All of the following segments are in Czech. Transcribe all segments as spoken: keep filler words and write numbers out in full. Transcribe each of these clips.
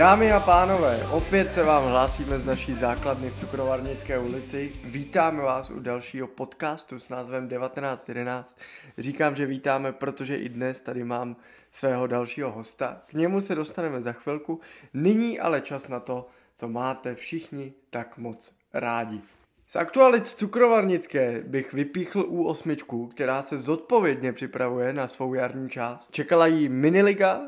Dámy a pánové, opět se vám hlásíme z naší základny v Cukrovarnické ulici. Vítáme vás u dalšího podcastu s názvem devatenáct jedenáct. Říkám, že vítáme, protože i dnes tady mám svého dalšího hosta. K němu se dostaneme za chvilku. Nyní ale čas na to, co máte všichni tak moc rádi. Z aktualit Cukrovarnické bych vypíchl U osm, která se zodpovědně připravuje na svou jarní část. Čekala jí miniliga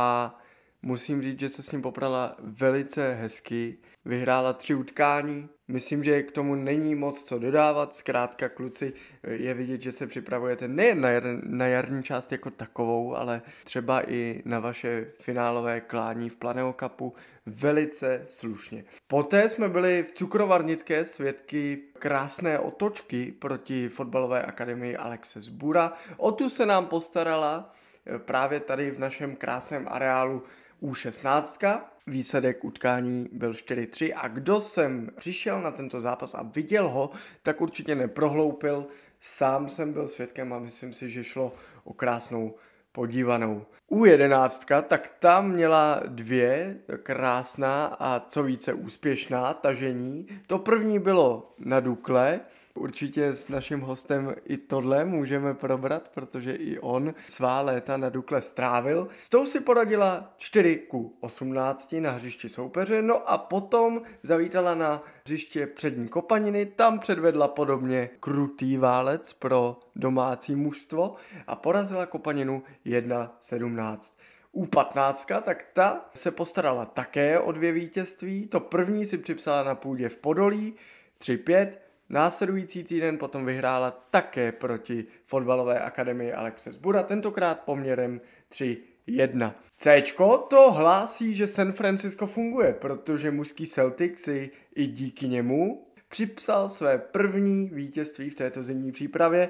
a musím říct, že se s ním poprala velice hezky. Vyhrála tři utkání. Myslím, že k tomu není moc co dodávat. Zkrátka, kluci, je vidět, že se připravujete nejen na, jar, na jarní část jako takovou, ale třeba i na vaše finálové klání v Planého Cupu velice slušně. Poté jsme byli v Cukrovarnické svědky krásné otočky proti fotbalové akademii Alexe Zbura. O tu se nám postarala právě tady v našem krásném areálu U šestnáct. Výsledek utkání byl čtyři tři a kdo sem přišel na tento zápas a viděl ho, tak určitě neprohloupil. Sám jsem byl svědkem a myslím si, že šlo o krásnou podívanou. U jedenáct, tak tam měla dvě krásná a co více úspěšná tažení. To první bylo na Dukle. Určitě s naším hostem i tohle můžeme probrat, protože i on svá léta na Dukle strávil. S tou si poradila čtyři ku osmnácti na hřišti soupeře, no a potom zavítala na hřiště přední Kopaniny, tam předvedla podobně krutý válec pro domácí mužstvo a porazila Kopaninu jedna sedmnáct. U patnáct, tak ta se postarala také o dvě vítězství. To první si připsala na půdě v Podolí tři pět. Následující týden potom vyhrála také proti fotbalové akademii Alexe Zbura, tentokrát poměrem tři jedna. Céčko to hlásí, že San Francisco funguje, protože mužský Celtic si i díky němu připsal své první vítězství v této zimní přípravě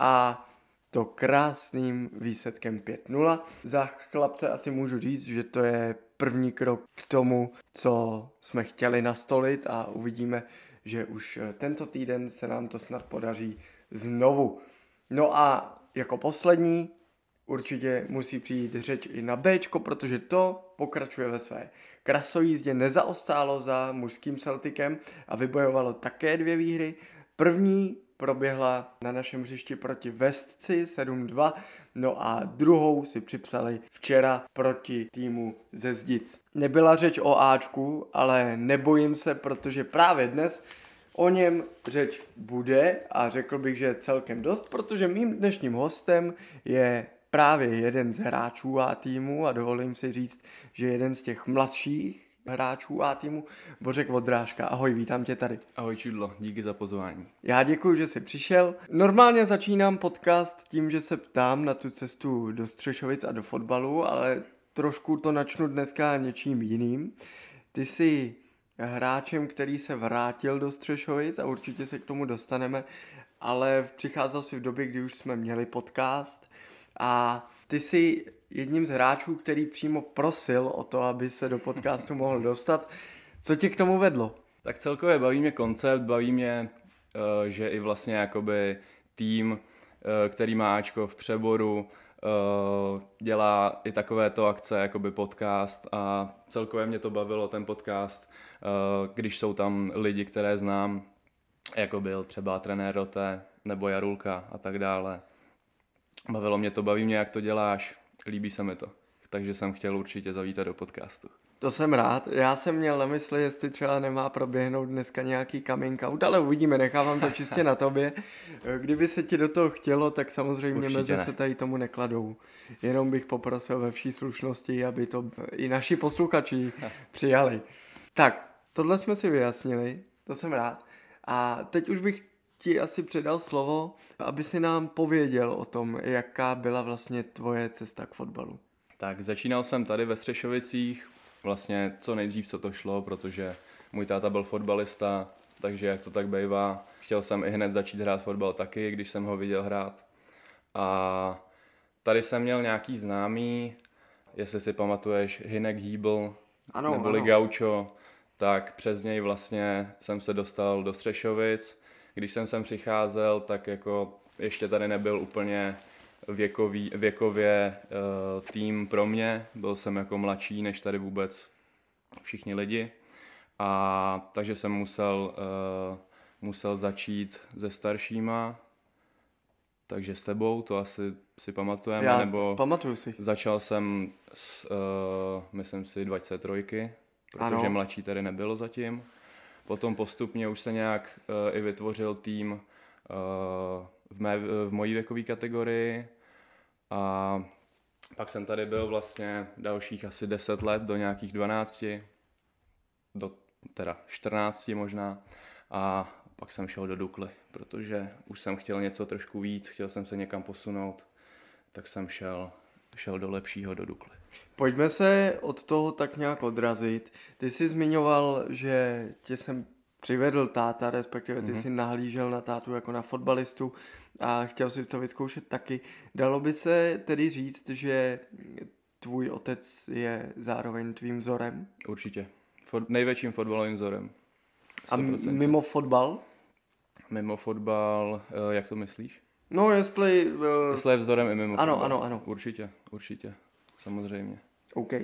a to krásným výsledkem pět nula. Za chlapce asi můžu říct, že to je první krok k tomu, co jsme chtěli nastolit a uvidíme, že už tento týden se nám to snad podaří znovu. No a jako poslední určitě musí přijít řeč i na Bčko, protože to pokračuje ve své krasojízdě, nezaostálo za mužským Celticem a vybojovalo také dvě výhry. První proběhla na našem hřišti proti Vestci sedm dva, no a druhou si připsali včera proti týmu ze Zdic. Nebyla řeč o Ačku, ale nebojím se, protože právě dnes o něm řeč bude a řekl bych, že celkem dost, protože mým dnešním hostem je právě jeden z hráčů A týmu a dovolím si říct, že jeden z těch mladších hráčů A týmu, Bořek Vodrážka. Ahoj, vítám tě tady. Ahoj Čudlo, díky za pozvání. Já děkuji, že jsi přišel. Normálně začínám podcast tím, že se ptám na tu cestu do Střešovic a do fotbalu, ale trošku to načnu dneska něčím jiným. Ty jsi hráčem, který se vrátil do Střešovic a určitě se k tomu dostaneme, ale přicházel jsi v době, kdy už jsme měli podcast a ty jsi jedním z hráčů, který přímo prosil o to, aby se do podcastu mohl dostat. Co tě k tomu vedlo? Tak celkově baví mě koncept, baví mě, že i vlastně jakoby tým, který má Ačko v přeboru, dělá i takovéto akce, jakoby podcast a celkově mě to bavilo, ten podcast, když jsou tam lidi, které znám, jako byl třeba trenér Roté nebo Jarulka a tak dále. Bavilo mě to, baví mě, jak to děláš, líbí se mi to, takže jsem chtěl určitě zavítat do podcastu. To jsem rád, já jsem měl na mysli, jestli třeba nemá proběhnout dneska nějaký coming out, ale uvidíme, nechávám to čistě na tobě. Kdyby se ti do toho chtělo, tak samozřejmě určitě meze ne. Se tady tomu nekladou. Jenom bych poprosil ve vší slušnosti, aby to i naši posluchači přijali. Tak, tohle jsme si vyjasnili, to jsem rád. A teď už bych ti asi předal slovo, aby si nám pověděl o tom, jaká byla vlastně tvoje cesta k fotbalu. Tak začínal jsem tady ve Střešovicích, vlastně co nejdřív co to šlo, protože můj táta byl fotbalista, takže jak to tak bývá, chtěl jsem i hned začít hrát fotbal taky, když jsem ho viděl hrát. A tady jsem měl nějaký známý, jestli si pamatuješ, Hinek Hýbl, ano, neboli ano. Gaucho, tak přes něj vlastně jsem se dostal do Střešovic. Když jsem sem přicházel, tak jako ještě tady nebyl úplně věkový, věkově uh, tým pro mě. Byl jsem jako mladší, než tady vůbec všichni lidi. A takže jsem musel, uh, musel začít se staršíma, takže s tebou, to asi si pamatujeme. Já nebo pamatuju si. Začal jsem s, uh, myslím si, dvacet tři, protože ano. mladší tady nebylo zatím. Potom postupně už se nějak uh, i vytvořil tým uh, v, mé, v mojí věkové kategorii a pak jsem tady byl vlastně dalších asi deset let, do nějakých dvanácti, do teda čtrnácti možná, a pak jsem šel do Dukly, protože už jsem chtěl něco trošku víc, chtěl jsem se někam posunout, tak jsem šel, šel do lepšího, do Dukly. Pojďme se od toho tak nějak odrazit. Ty jsi zmiňoval, že tě jsem přivedl táta, respektive ty mm-hmm. jsi nahlížel na tátu jako na fotbalistu a chtěl jsi to vyzkoušet taky. Dalo by se tedy říct, že tvůj otec je zároveň tvým vzorem? Určitě. For, největším fotbalovým vzorem. sto procent. A mimo fotbal? Mimo fotbal, jak to myslíš? No, jestli... Uh... Jestli je vzorem i mimo ano, fotbal. Ano, ano, Určitě, určitě. Samozřejmě. OK. Uh,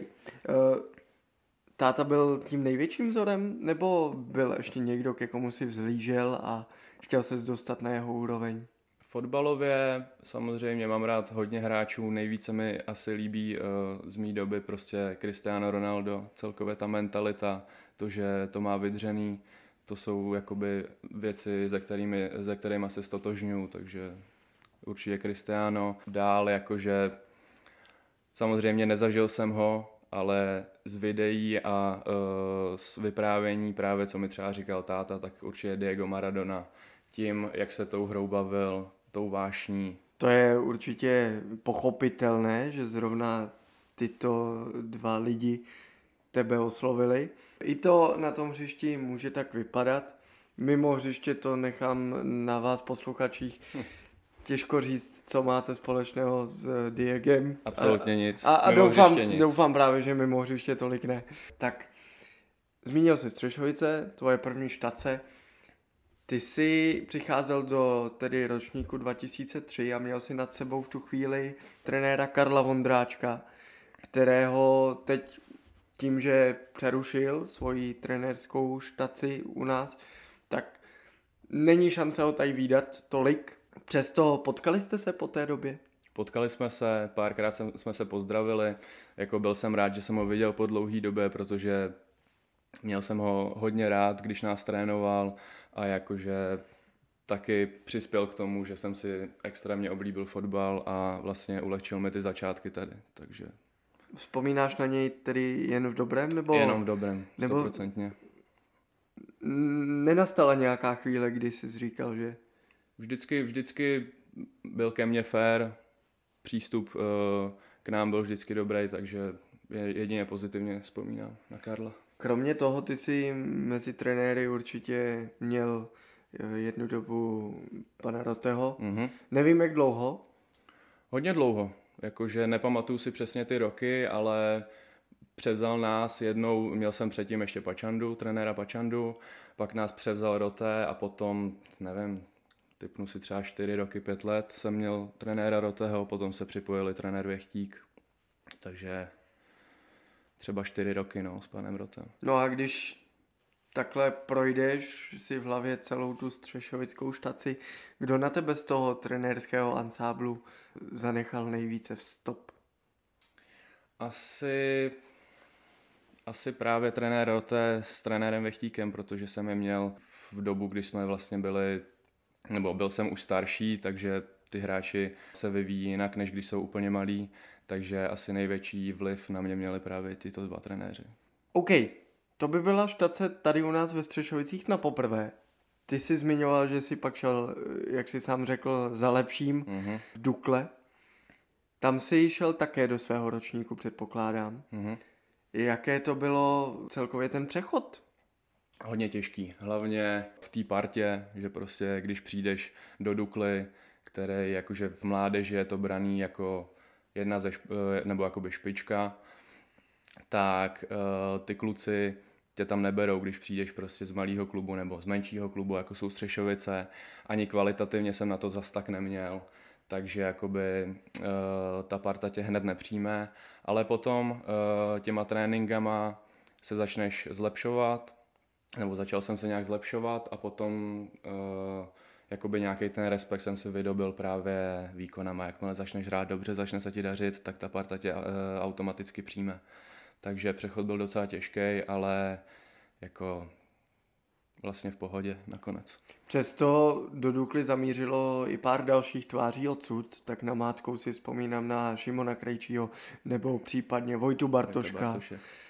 táta byl tím největším vzorem, nebo byl ještě někdo, ke komu si vzhlížel a chtěl ses dostat na jeho úroveň? Fotbalově samozřejmě mám rád hodně hráčů, nejvíce mi asi líbí uh, z mý doby prostě Cristiano Ronaldo, celkově ta mentalita, to, že to má vydřený, to jsou jakoby věci, ze kterými, ze kterými se stotožňuju, takže určitě Cristiano. Dál jakože samozřejmě nezažil jsem ho, ale z videí a uh, z vyprávění právě, co mi třeba říkal táta, tak určitě Diego Maradona, tím, jak se tou hrou bavil, tou vášní. To je určitě pochopitelné, že zrovna tyto dva lidi tebe oslovili. I to na tom hřišti může tak vypadat. Mimo hřiště to nechám na vás, posluchačích. Hm. Těžko říct, co máte společného s Diegem. Absolutně nic. A, a doufám, nic. doufám právě, že mimo hřiště tolik ne. Tak, zmínil jsi Střešovice, tvoje první štace. Ty jsi přicházel do tedy ročníku dva tisíce tři a měl si nad sebou v tu chvíli trenéra Karla Vondráčka, kterého teď tím, že přerušil svoji trenérskou štaci u nás, tak není šance ho tady vídat tolik. Přesto potkali jste se po té době? Potkali jsme se, párkrát jsme se pozdravili, jako byl jsem rád, že jsem ho viděl po dlouhý době, protože měl jsem ho hodně rád, když nás trénoval a jakože taky přispěl k tomu, že jsem si extrémně oblíbil fotbal a vlastně ulehčil mi ty začátky tady, takže... Vzpomínáš na něj tedy jen v dobrém, nebo... Jenom v dobrém, stoprocentně. Nenastala nějaká chvíle, kdy jsi říkal, že... Vždycky, vždycky byl ke mně fair, přístup uh, k nám byl vždycky dobrý, takže jedině pozitivně vzpomínám na Karla. Kromě toho ty jsi mezi trenéry určitě měl jednu dobu pana Roteho. Mm-hmm. Nevím, jak dlouho? Hodně dlouho. Jakože nepamatuju si přesně ty roky, ale převzal nás jednou, měl jsem předtím ještě Pačandu, trenéra Pačandu, pak nás převzal Rote a potom, nevím, typnu si třeba čtyři roky, pět let jsem měl trenéra Roteho, potom se připojili trenér Věchtík, takže třeba čtyři roky, no, s panem Rotem. No a když takhle projdeš si v hlavě celou tu střešovickou štaci, kdo na tebe z toho trenérského ansáblu zanechal nejvíce vstop? Asi, asi právě trenér Rote s trenérem Věchtíkem, protože jsem je měl v dobu, když jsme vlastně byli, nebo byl jsem už starší, takže ty hráči se vyvíjí jinak, než když jsou úplně malí, takže asi největší vliv na mě měli právě tyto dva trenéři. OK, to by byla štace tady u nás ve Střešovicích na poprvé. Ty jsi zmiňoval, že jsi pak šel, jak jsi sám řekl, za lepším mm-hmm. v Dukle. Tam jsi šel také do svého ročníku, předpokládám. Mm-hmm. Jaké to bylo celkově ten přechod? Hodně těžký, hlavně v té partě, že prostě když přijdeš do Dukly, které jakože v mládeži je to braný jako jedna ze šp- nebo jakoby špička, tak uh, ty kluci tě tam neberou, když přijdeš prostě z malého klubu nebo z menšího klubu, jako jsou Střešovice. Ani kvalitativně jsem na to zas tak neměl, takže jakoby uh, ta parta tě hned nepřijme, ale potom uh, těma tréninkama se začneš zlepšovat, nebo začal jsem se nějak zlepšovat a potom uh, jakoby nějaký ten respekt jsem si vydobil právě výkonama. Jakmile začneš hrát dobře, začne se ti dařit, tak ta parta tě uh, automaticky přijme. Takže přechod byl docela těžký, ale jako vlastně v pohodě nakonec. Přesto do Dukly zamířilo i pár dalších tváří odsud, tak na mátkou si vzpomínám na Šimona Krejčího nebo případně Vojtu Bartoška.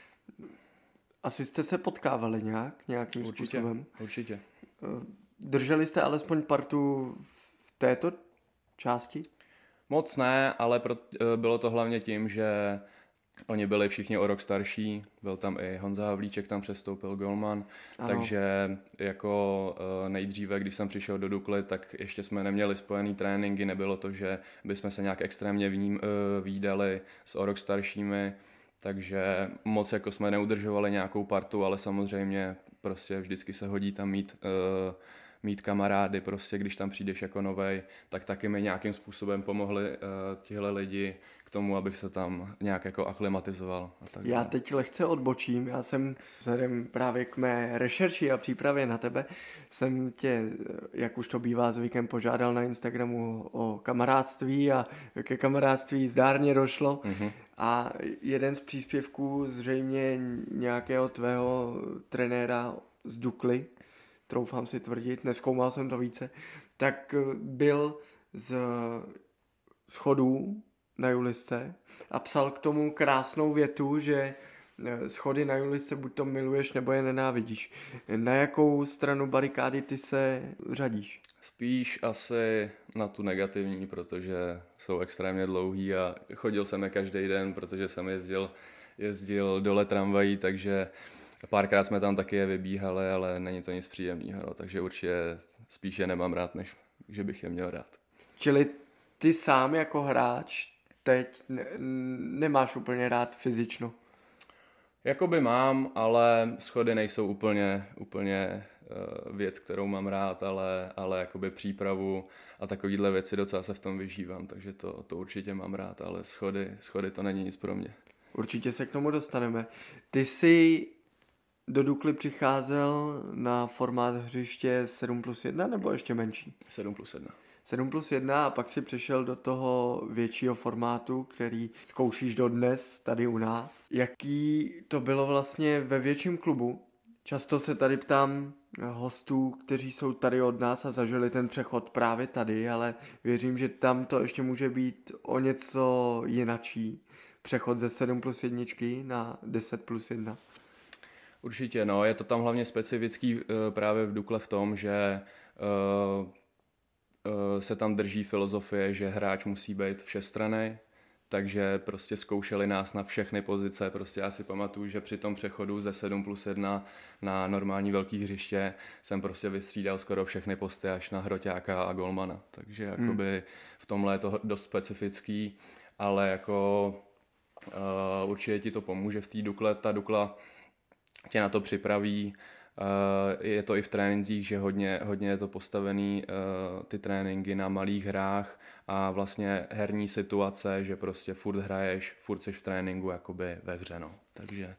Asi jste se potkávali nějak, nějakým určitě, způsobem? Určitě. Drželi jste alespoň partu v této části? Moc ne, ale pro, bylo to hlavně tím, že oni byli všichni o rok starší, byl tam i Honza Havlíček, tam přestoupil golman, ano. Takže jako nejdříve, když jsem přišel do Dukly, tak ještě jsme neměli spojený tréninky, nebylo to, že bychom se nějak extrémně vním, vídali s o rok staršími, takže moc jako jsme neudržovali nějakou partu, ale samozřejmě prostě vždycky se hodí tam mít, uh, mít kamarády, prostě když tam přijdeš jako novej, tak taky mi nějakým způsobem pomohli uh, tihle lidi k tomu, abych se tam nějak jako aklimatizoval. A tak já teď lehce odbočím, já jsem vzhledem právě k mé rešerši a přípravě na tebe, jsem tě, jak už to bývá zvykem, požádal na Instagramu o kamarádství a ke kamarádství zdárně došlo. Mm-hmm. A jeden z příspěvků zřejmě nějakého tvého trenéra z Dukly, troufám si tvrdit, nezkoumal jsem to více, tak byl z schodů na Julisce a psal k tomu krásnou větu, že schody na Julisce buď to miluješ, nebo je nenávidíš. Na jakou stranu barikády ty se řadíš? Spíš asi na tu negativní, protože jsou extrémně dlouhý a chodil jsem je každý den, protože jsem jezdil, jezdil dole tramvají, takže párkrát jsme tam taky je vybíhali, ale není to nic příjemného, no, takže určitě spíš je nemám rád, než že bych je měl rád. Čili ty sám jako hráč teď ne- nemáš úplně rád fyzično? Jakoby mám, ale schody nejsou úplně, úplně uh, věc, kterou mám rád, ale, ale jakoby přípravu a takovýhle věci docela se v tom vyžívám, takže to, to určitě mám rád, ale schody, schody to není nic pro mě. Určitě se k tomu dostaneme. Ty jsi do Dukly přicházel na formát hřiště sedm plus jedna nebo ještě menší? sedm plus jedna. sedm plus jedna a pak si přešel do toho většího formátu, který zkoušíš dodnes tady u nás. Jaký to bylo vlastně ve větším klubu? Často se tady ptám hostů, kteří jsou tady od nás a zažili ten přechod právě tady, ale věřím, že tam to ještě může být o něco jinačí. Přechod ze sedm plus jedna na deset plus jedna. Určitě, no, je to tam hlavně specifický uh, právě v Dukle v tom, že uh, uh, se tam drží filozofie, že hráč musí být všestranný, takže prostě zkoušeli nás na všechny pozice, prostě já si pamatuju, že při tom přechodu ze sedm plus jedna na normální velký hřiště jsem prostě vystřídal skoro všechny posty až na hroťáka a golmana, takže jakoby hmm. v tomhle je to dost specifický, ale jako uh, určitě ti to pomůže v té Dukle, ta Dukla tě na to připraví, je to i v trénincích, že hodně, hodně je to postavený ty tréninky na malých hrách a vlastně herní situace, že prostě furt hraješ, furt seš v tréninku jakoby ve hře, no. Takže...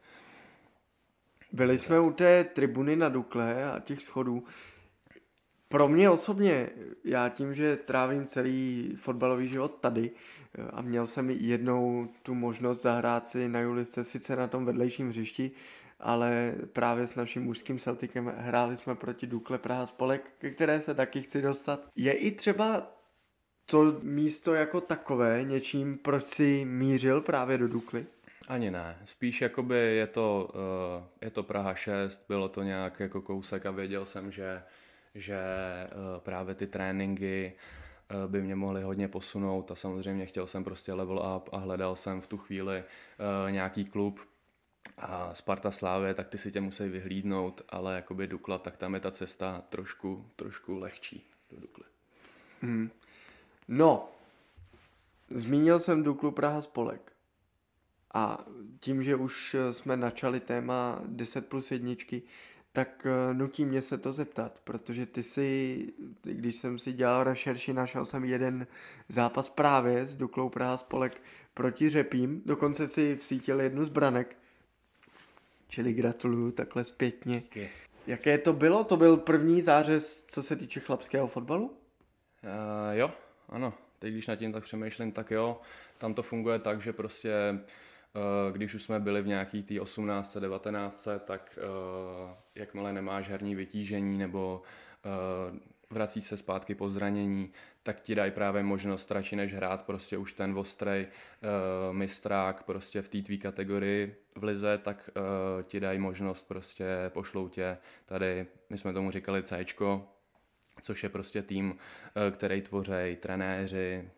Byli jsme u té tribuny na Dukle a těch schodů. Pro mě osobně, já tím, že trávím celý fotbalový život tady a měl jsem jednou tu možnost zahrát si na Julisce, sice na tom vedlejším hřišti, ale právě s naším mužským Celticem hráli jsme proti Dukle Praha Spolek, ke které se taky chci dostat. Je i třeba to místo jako takové něčím, proč si mířil právě do Dukly? Ani ne, spíš jakoby je to, uh, je to Praha šest, bylo to nějak jako kousek a věděl jsem, že, že uh, právě ty tréninky uh, by mě mohly hodně posunout a samozřejmě chtěl jsem prostě level up a hledal jsem v tu chvíli uh, nějaký klub, a Sparta Slávě, tak ty si tě musí vyhlídnout, ale jakoby Dukla, tak tam je ta cesta trošku, trošku lehčí do Dukly. Hmm. No, zmínil jsem Duklu Praha Spolek. A tím, že už jsme načali téma deset plus jedna, tak nutí mě se to zeptat, protože ty si, když jsem si dělal rešerši, našel jsem jeden zápas právě s Duklou Praha Spolek proti Řepím, dokonce si vsítil jednu z branek. čili gratuluju takhle zpětně. Díky. Jaké to bylo? To byl první zářez, co se týče chlapského fotbalu? Uh, jo, ano. Teď když nad tím tak přemýšlím, tak jo. Tam to funguje tak, že prostě uh, když už jsme byli v nějaký té osmnáctce, devatenáctce, tak uh, jakmile nemáš herní vytížení nebo uh, vrací se zpátky po zranění, tak ti dají právě možnost radši než hrát prostě už ten ostrej uh, mistrák prostě v té tvý kategorii v lize, tak uh, ti dají možnost prostě pošlou tě tady, my jsme tomu říkali Cčko, což je prostě tým, uh, který tvoří trenéři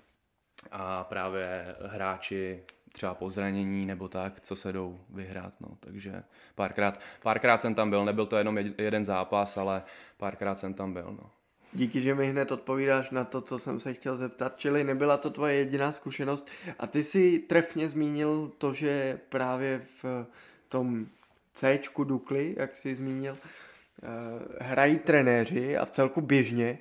a právě hráči třeba po zranění nebo tak, co se jdou vyhrát, no, takže párkrát, párkrát jsem tam byl, nebyl to jenom jeden zápas, ale párkrát jsem tam byl, no. Díky, že mi hned odpovídáš na to, co jsem se chtěl zeptat, čili nebyla to tvoje jediná zkušenost a ty si trefně zmínil to, že právě v tom Cčku Dukly, jak jsi zmínil, hrají trenéři a v celku běžně.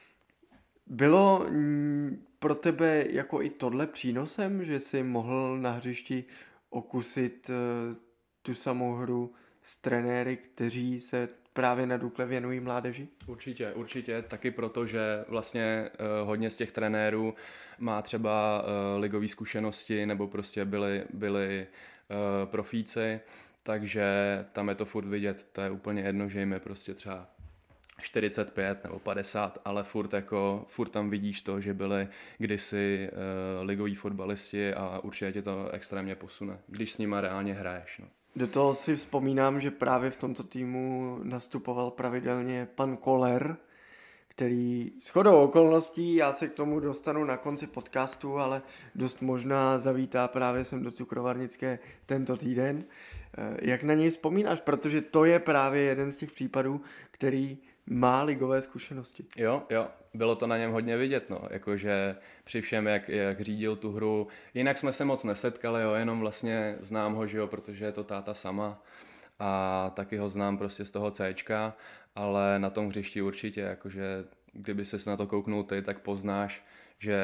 Bylo pro tebe jako i tohle přínosem, že jsi mohl na hřišti okusit tu samou hru s trenéry, kteří se právě na Dukle věnují mládeži? Určitě, určitě, taky proto, že vlastně uh, hodně z těch trenérů má třeba uh, ligové zkušenosti nebo prostě byli, byli uh, profíci, takže tam je to furt vidět, to je úplně jedno, že jim je prostě třeba čtyřicet pět nebo padesát, ale furt, jako, furt tam vidíš to, že byli kdysi uh, ligoví fotbalisti a určitě tě to extrémně posune, když s nima reálně hraješ. No. Do toho si vzpomínám, že právě v tomto týmu nastupoval pravidelně pan Koller, který shodou okolností, já se k tomu dostanu na konci podcastu, ale dost možná zavítá právě sem do Cukrovarnické tento týden. Jak na něj vzpomínáš? Protože to je právě jeden z těch případů, který má ligové zkušenosti. Jo, jo, bylo to na něm hodně vidět, no, jakože při všem, jak, jak řídil tu hru, jinak jsme se moc nesetkali, jo, jenom vlastně znám ho, že jo, protože je to táta sama a taky ho znám prostě z toho Cčka, ale na tom hřišti určitě, jakože kdyby ses na to kouknul ty, tak poznáš, že,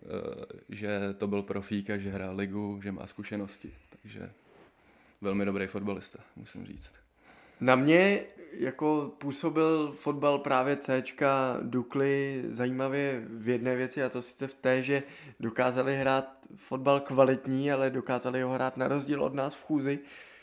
že to byl profík a že hrál ligu, že má zkušenosti, takže velmi dobrý fotbalista, musím říct. Na mě jako působil fotbal právě Cčka Dukly zajímavě v jedné věci, a to sice v té, že dokázali hrát fotbal kvalitní, ale dokázali ho hrát na rozdíl od nás v chůzi.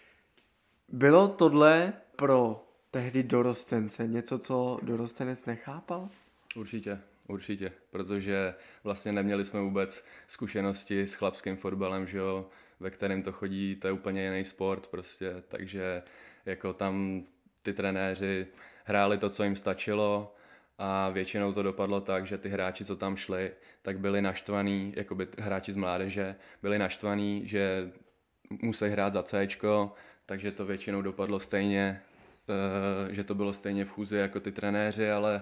Bylo tohle pro tehdy dorostence něco, co dorostenec nechápal? Určitě, určitě, protože vlastně neměli jsme vůbec zkušenosti s chlapským fotbalem, že jo, ve kterém to chodí, to je úplně jiný sport prostě, takže jako tam ty trenéři hráli to, co jim stačilo a většinou to dopadlo tak, že ty hráči, co tam šli, tak byli naštvaní, jakoby hráči z mládeže, byli naštvaní, že musí hrát za Cčko, takže to většinou dopadlo stejně, že to bylo stejně v chůzi jako ty trenéři, ale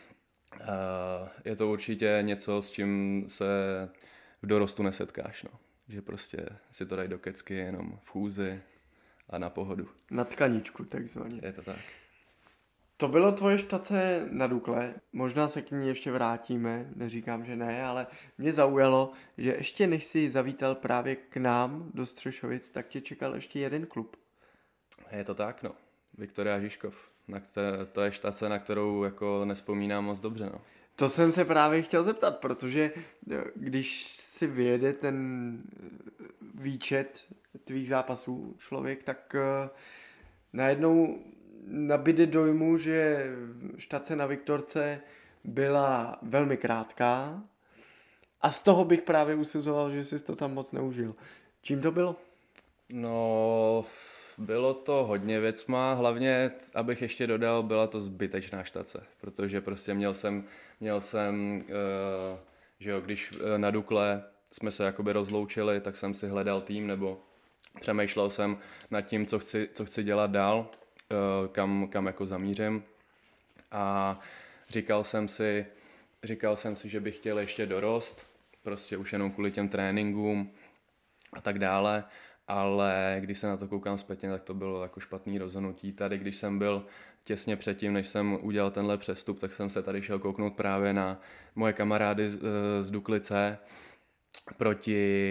je to určitě něco, s čím se v dorostu nesetkáš, no. Že prostě si to dají do kecky jenom v chůzi a na pohodu. Na tkaničku, takzvaně. Je to tak. To bylo tvoje štace na Dukle, možná se k ní ještě vrátíme, neříkám, že ne, ale mě zaujalo, že ještě než si zavítal právě k nám do Střešovic, tak tě čekal ještě jeden klub. Je to tak, no. Viktoria Žižkov. Na které, to je štace, na kterou jako nespomínám moc dobře, no. To jsem se právě chtěl zeptat, protože když si vyjede ten výčet tvých zápasů člověk, tak najednou nabíde dojmu, že štace na Viktorce byla velmi krátká a z toho bych právě usuzoval, že jsi to tam moc neužil. Čím to bylo? No, bylo to hodně věcma, hlavně, abych ještě dodal, byla to zbytečná štace, protože prostě měl jsem, měl jsem, uh, že jo, když na Dukle jsme se jakoby rozloučili, tak jsem si hledal tým, nebo přemýšlel jsem nad tím, co chci, co chci dělat dál, kam, kam jako zamířím a říkal jsem si, říkal jsem si, že bych chtěl ještě dorost, prostě už jenom kvůli těm tréninkům a tak dále, ale když se na to koukám zpětně, tak to bylo jako špatný rozhodnutí. Tady, když jsem byl těsně předtím, než jsem udělal tenhle přestup, tak jsem se tady šel kouknout právě na moje kamarády z, z Duklice proti,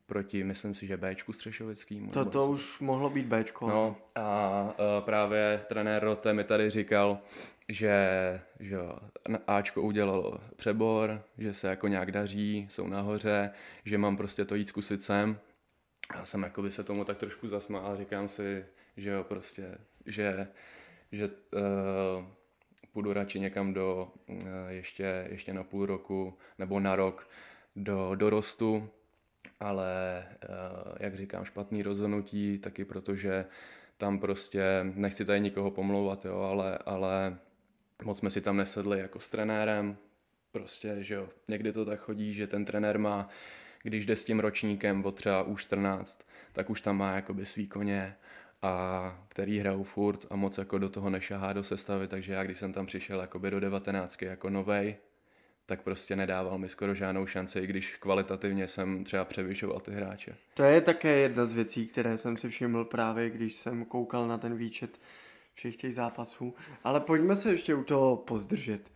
proti, myslím si, že Béčku Střešovickýmu. To, to už mohlo být Béčko. No a uh, právě trenér Rote mi tady říkal, že, že Ačko udělalo přebor, že se jako nějak daří, jsou nahoře, že mám prostě to jít zkusit sem. Já jsem jakoby se tomu tak trošku zasmál a říkám si, že jo, prostě, že, že uh, půjdu radši někam do uh, ještě, ještě na půl roku nebo na rok do dorostu, ale uh, jak říkám, špatný rozhodnutí, taky protože tam prostě, nechci tady nikoho pomlouvat, jo, ale, ale moc jsme si tam nesedli jako s trenérem, prostě, že jo, někdy to tak chodí, že ten trenér má, když jde s tím ročníkem od třeba U čtrnáct, tak už tam má jakoby svý koně, a který hrajou furt a moc jako do toho nešahá do sestavy, takže já když jsem tam přišel jakoby do devatenáctky jako novej, tak prostě nedával mi skoro žádnou šanci, i když kvalitativně jsem třeba převyšoval ty hráče. To je také jedna z věcí, které jsem si všiml právě, když jsem koukal na ten výčet všech těch zápasů. Ale pojďme se ještě u toho pozdržet.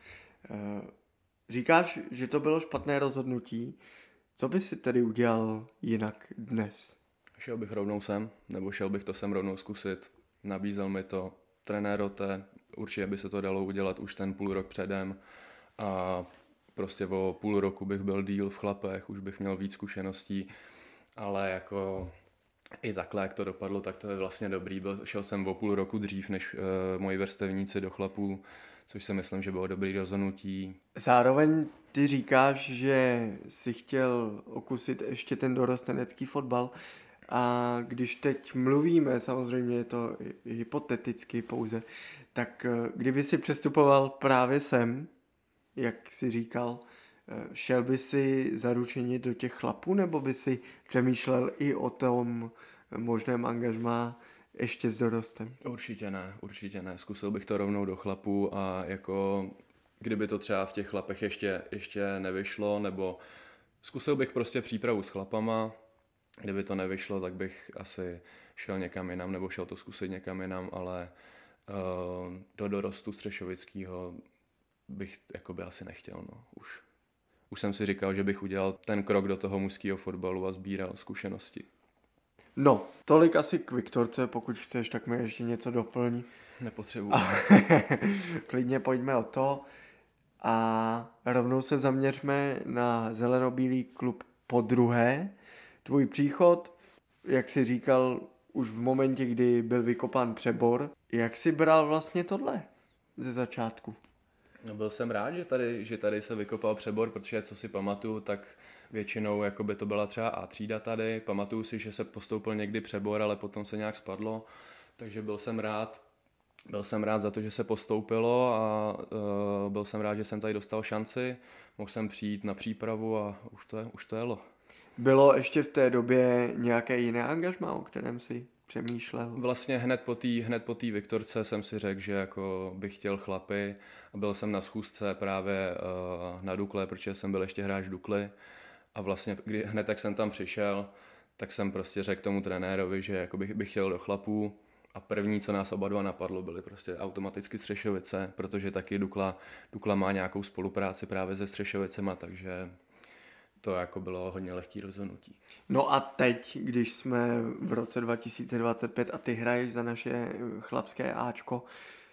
Říkáš, že to bylo špatné rozhodnutí. Co by si tedy udělal jinak dnes? Šel bych rovnou sem, nebo šel bych to sem rovnou zkusit. Nabízel mi to trenér Rote, určitě by se to dalo udělat už ten půl rok předem a prostě o půl roku bych byl díl v chlapech, už bych měl víc zkušeností, ale jako i takhle, jak to dopadlo, tak to je vlastně dobrý. Byl, šel jsem o půl roku dřív než uh, moji vrstevníci do chlapů, což si myslím, že bylo dobrý rozhodnutí. Zároveň ty říkáš, že jsi chtěl okusit ještě ten dorostenecký fotbal a když teď mluvíme, samozřejmě je to hypoteticky pouze, tak kdyby si přestupoval právě sem, jak jsi říkal, šel by si zaručeně do těch chlapů, nebo by si přemýšlel i o tom možném angažmá ještě s dorostem? Určitě ne, určitě ne. Zkusil bych to rovnou do chlapů a jako kdyby to třeba v těch chlapech ještě, ještě nevyšlo, nebo zkusil bych prostě přípravu s chlapama. Kdyby to nevyšlo, tak bych asi šel někam jinam, nebo šel to zkusit někam jinam, ale uh, do dorostu střešovického bych jakoby asi nechtěl, no, už. Už jsem si říkal, že bych udělal ten krok do toho mužského fotbalu a sbíral zkušenosti. No, tolik asi k Viktorce, pokud chceš, tak mi ještě něco doplní. Nepotřebuji. Klidně pojďme o to a rovnou se zaměřme na zelenobílý klub podruhé. Tvůj příchod, jak jsi říkal, už v momentě, kdy byl vykopán přebor, jak jsi bral vlastně tohle ze začátku? No, byl jsem rád, že tady, že tady se vykopal přebor, protože co si pamatuju, tak většinou jakoby to byla třeba A třída tady. Pamatuju si, že se postoupil někdy přebor, ale potom se nějak spadlo, takže byl jsem rád. Byl jsem rád za to, že se postoupilo a uh, byl jsem rád, že jsem tady dostal šanci. Mohl jsem přijít na přípravu a už to, je, už to jelo. Bylo ještě v té době nějaké jiné angažmá, o kterém si přemýšlel? Vlastně hned po té hned po té Viktorce jsem si řekl, že jako bych chtěl chlapy a byl jsem na schůzce právě uh, na Dukle, protože jsem byl ještě hráč Dukly a vlastně kdy, hned jak jsem tam přišel, tak jsem prostě řekl tomu trenérovi, že jako bych, bych chtěl do chlapů a první, co nás oba dva napadlo, byly prostě automaticky Střešovice, protože taky Dukla, Dukla má nějakou spolupráci právě se Střešovicema, takže to jako bylo hodně lehký rozhodnutí. No a teď, když jsme v roce dva tisíce dvacet pět a ty hraješ za naše chlapské Ačko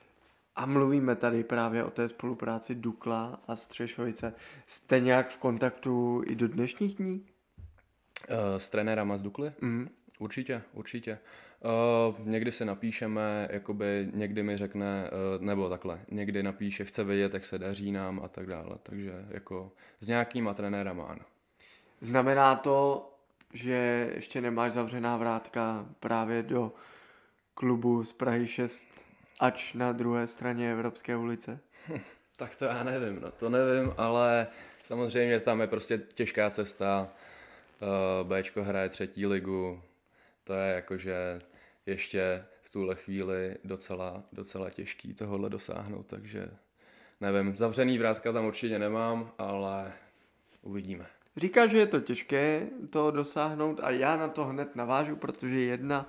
a mluvíme tady právě o té spolupráci Dukla a Střešovice, jste nějak v kontaktu i do dnešních dní? Uh, s trenérama z Dukly? Mm. Určitě, určitě. Uh, někdy si napíšeme, jakoby někdy mi řekne, uh, nebo takhle, někdy napíše, chce vědět, jak se daří nám a tak dále, takže jako s nějakýma trenérama ano. Znamená to, že ještě nemáš zavřená vrátka právě do klubu z Prahy šest, ač na druhé straně Evropské ulice? Tak to já nevím, no to nevím, ale samozřejmě tam je prostě těžká cesta. Uh, Béčko hraje třetí ligu, to je jakože ještě v tuhle chvíli docela, docela těžký tohle dosáhnout, takže nevím, zavřený vrátka tam určitě nemám, ale uvidíme. Říká, že je to těžké to dosáhnout a já na to hned navážu, protože jedna,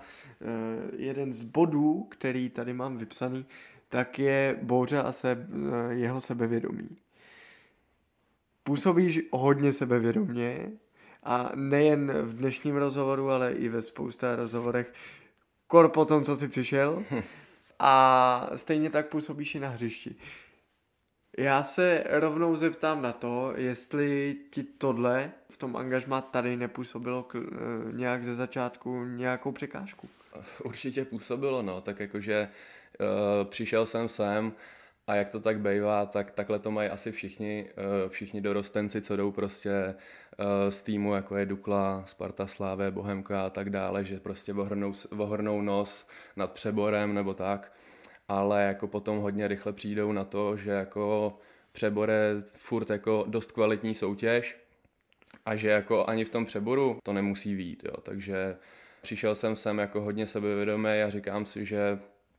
jeden z bodů, který tady mám vypsaný, tak je bouře a se, jeho sebevědomí. Působíš hodně sebevědomě a nejen v dnešním rozhovoru, ale i ve spousta rozhovorech, kor po tom, co jsi přišel a stejně tak působíš i na hřišti. Já se rovnou zeptám na to, jestli ti tohle v tom angažmá tady nepůsobilo k, nějak ze začátku nějakou překážku. Určitě působilo, no, tak jakože uh, přišel jsem sem a jak to tak bývá, tak takhle to mají asi všichni, uh, všichni dorostenci, co jdou prostě uh, z týmu, jako je Dukla, Sparta, Slávě, Bohemka a tak dále, že prostě ohrnou, ohrnou nos nad přeborem nebo tak, ale jako potom hodně rychle přijdou na to, že jako přebor je furt jako dost kvalitní soutěž a že jako ani v tom přeboru to nemusí vyjít, jo, takže přišel jsem sem jako hodně sebevědomý a říkám si, že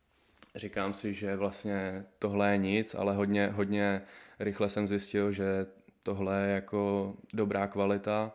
říkám si, že vlastně tohle je nic, ale hodně, hodně rychle jsem zjistil, že tohle je jako dobrá kvalita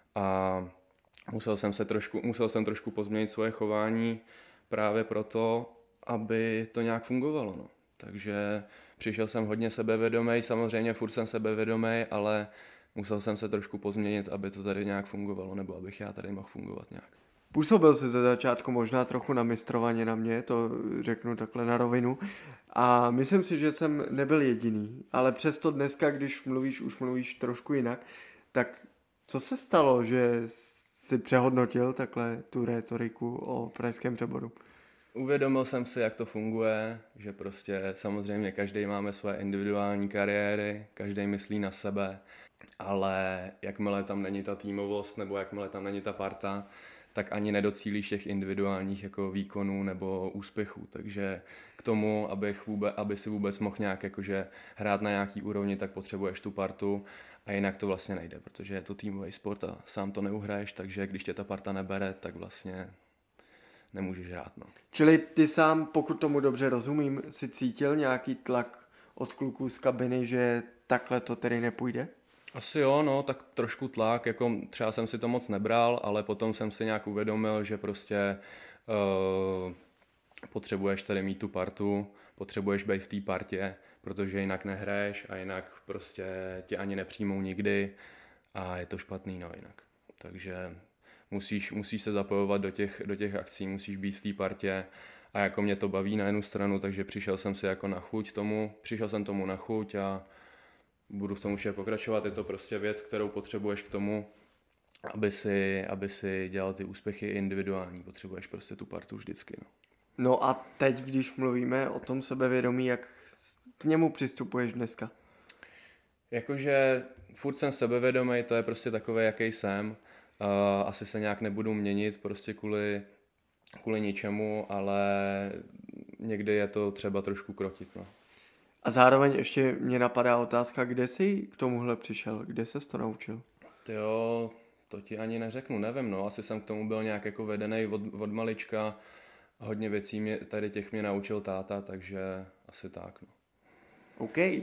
a musel jsem se trošku, musel jsem trošku pozměnit svoje chování právě proto, aby to nějak fungovalo, no. Takže přišel jsem hodně sebevědomý, samozřejmě furt jsem sebevědomý, ale musel jsem se trošku pozměnit, aby to tady nějak fungovalo, nebo abych já tady mohl fungovat nějak. Působil jsi ze začátku možná trochu namistrovaně na mě, to řeknu takhle na rovinu. A myslím si, že jsem nebyl jediný, ale přesto dneska, když mluvíš, už mluvíš trošku jinak, tak co se stalo, že jsi přehodnotil takhle tu rétoriku o pražském přeboru? Uvědomil jsem si, jak to funguje, že prostě samozřejmě každý máme své individuální kariéry, každý myslí na sebe, ale jakmile tam není ta týmovost nebo jakmile tam není ta parta, tak ani nedocílíš těch individuálních jako výkonů nebo úspěchů. Takže k tomu, abych vůbec, aby si vůbec mohl nějak jakože hrát na nějaký úrovni, tak potřebuješ tu partu a jinak to vlastně nejde, protože je to týmový sport a sám to neuhraješ, takže když tě ta parta nebere, tak vlastně nemůžeš hrát. No. Čili ty sám, pokud tomu dobře rozumím, si cítil nějaký tlak od kluků z kabiny, že takhle to tedy nepůjde? Asi jo, no, tak trošku tlak, jako třeba jsem si to moc nebral, ale potom jsem si nějak uvědomil, že prostě uh, potřebuješ tady mít tu partu, potřebuješ být v té partě, protože jinak nehraješ a jinak prostě tě ani nepřijmou nikdy a je to špatný, no, jinak. Takže musíš, musíš se zapojovat do těch, do těch akcí, musíš být v té partě a jako mě to baví na jednu stranu, takže přišel jsem si jako na chuť tomu, přišel jsem tomu na chuť a budu v tom už pokračovat, je to prostě věc, kterou potřebuješ k tomu, aby si, aby si dělal ty úspěchy individuální, potřebuješ prostě tu partu vždycky. No. No a teď, když mluvíme o tom sebevědomí, jak k němu přistupuješ dneska? Jakože furt jsem sebevědomý, to je prostě takový, jaký jsem. Uh, asi se nějak nebudu měnit prostě kvůli, kvůli ničemu, ale někdy je to třeba trošku krotit. No. A zároveň ještě mě napadá otázka, kde jsi k tomuhle přišel, kde ses to naučil? Jo, to ti ani neřeknu, nevím, no, asi jsem k tomu byl nějak jako vedený od, od malička, hodně věcí mě, tady těch mě naučil táta, takže asi tak, no. OK. Uh,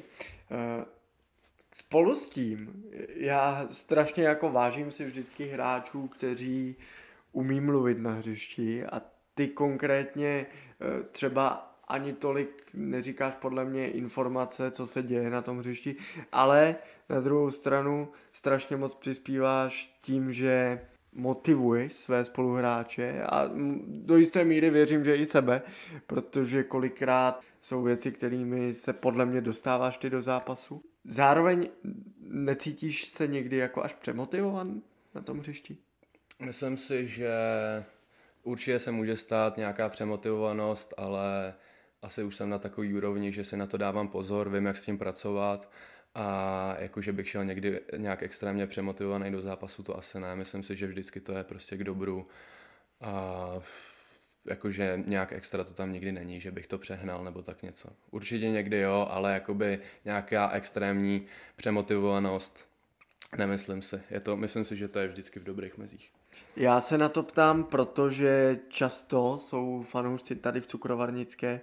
spolu s tím, já strašně jako vážím si vždycky hráčů, kteří umí mluvit na hřišti a ty konkrétně uh, třeba ani tolik neříkáš podle mě informace, co se děje na tom hřišti, ale na druhou stranu strašně moc přispíváš tím, že motivuješ své spoluhráče a do jisté míry věřím, že i sebe, protože kolikrát jsou věci, kterými se podle mě dostáváš ty do zápasu. Zároveň necítíš se někdy jako až přemotivovan na tom hřišti? Myslím si, že určitě se může stát nějaká přemotivovanost, ale asi už jsem na takový úrovni, že si na to dávám pozor, vím, jak s tím pracovat a jakože bych šel někdy nějak extrémně přemotivovaný do zápasu, to asi ne. Myslím si, že vždycky to je prostě k dobru a jakože nějak extra to tam nikdy není, že bych to přehnal nebo tak něco. Určitě někdy jo, ale jakoby nějaká extrémní přemotivovanost, nemyslím si. Je to, myslím si, že to je vždycky v dobrých mezích. Já se na to ptám, protože často jsou fanoušci tady v Cukrovarnické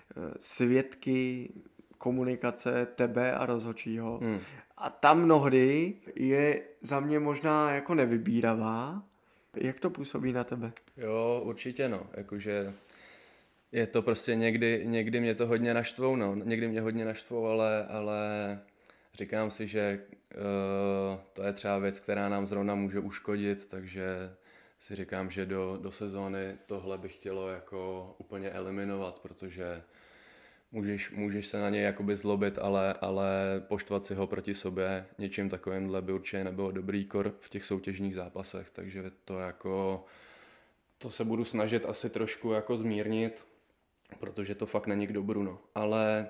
svědky komunikace tebe a rozhodčího. Hmm. A tam mnohdy je za mě možná jako nevybíravá. Jak to působí na tebe? Jo, určitě no. Jakože je to prostě někdy, někdy mě to hodně naštvou, no. Někdy mě hodně naštvou, ale, ale Říkám si, že uh, to je třeba věc, která nám zrovna může uškodit, takže si říkám, že do, do sezóny tohle bych chtělo jako úplně eliminovat, protože můžeš, můžeš se na něj jakoby zlobit, ale, ale poštvat si ho proti sobě něčím takovýmhle by určitě nebylo dobrý kor v těch soutěžních zápasech, takže to jako, to se budu snažit asi trošku jako zmírnit, protože to fakt není k dobru, no. Ale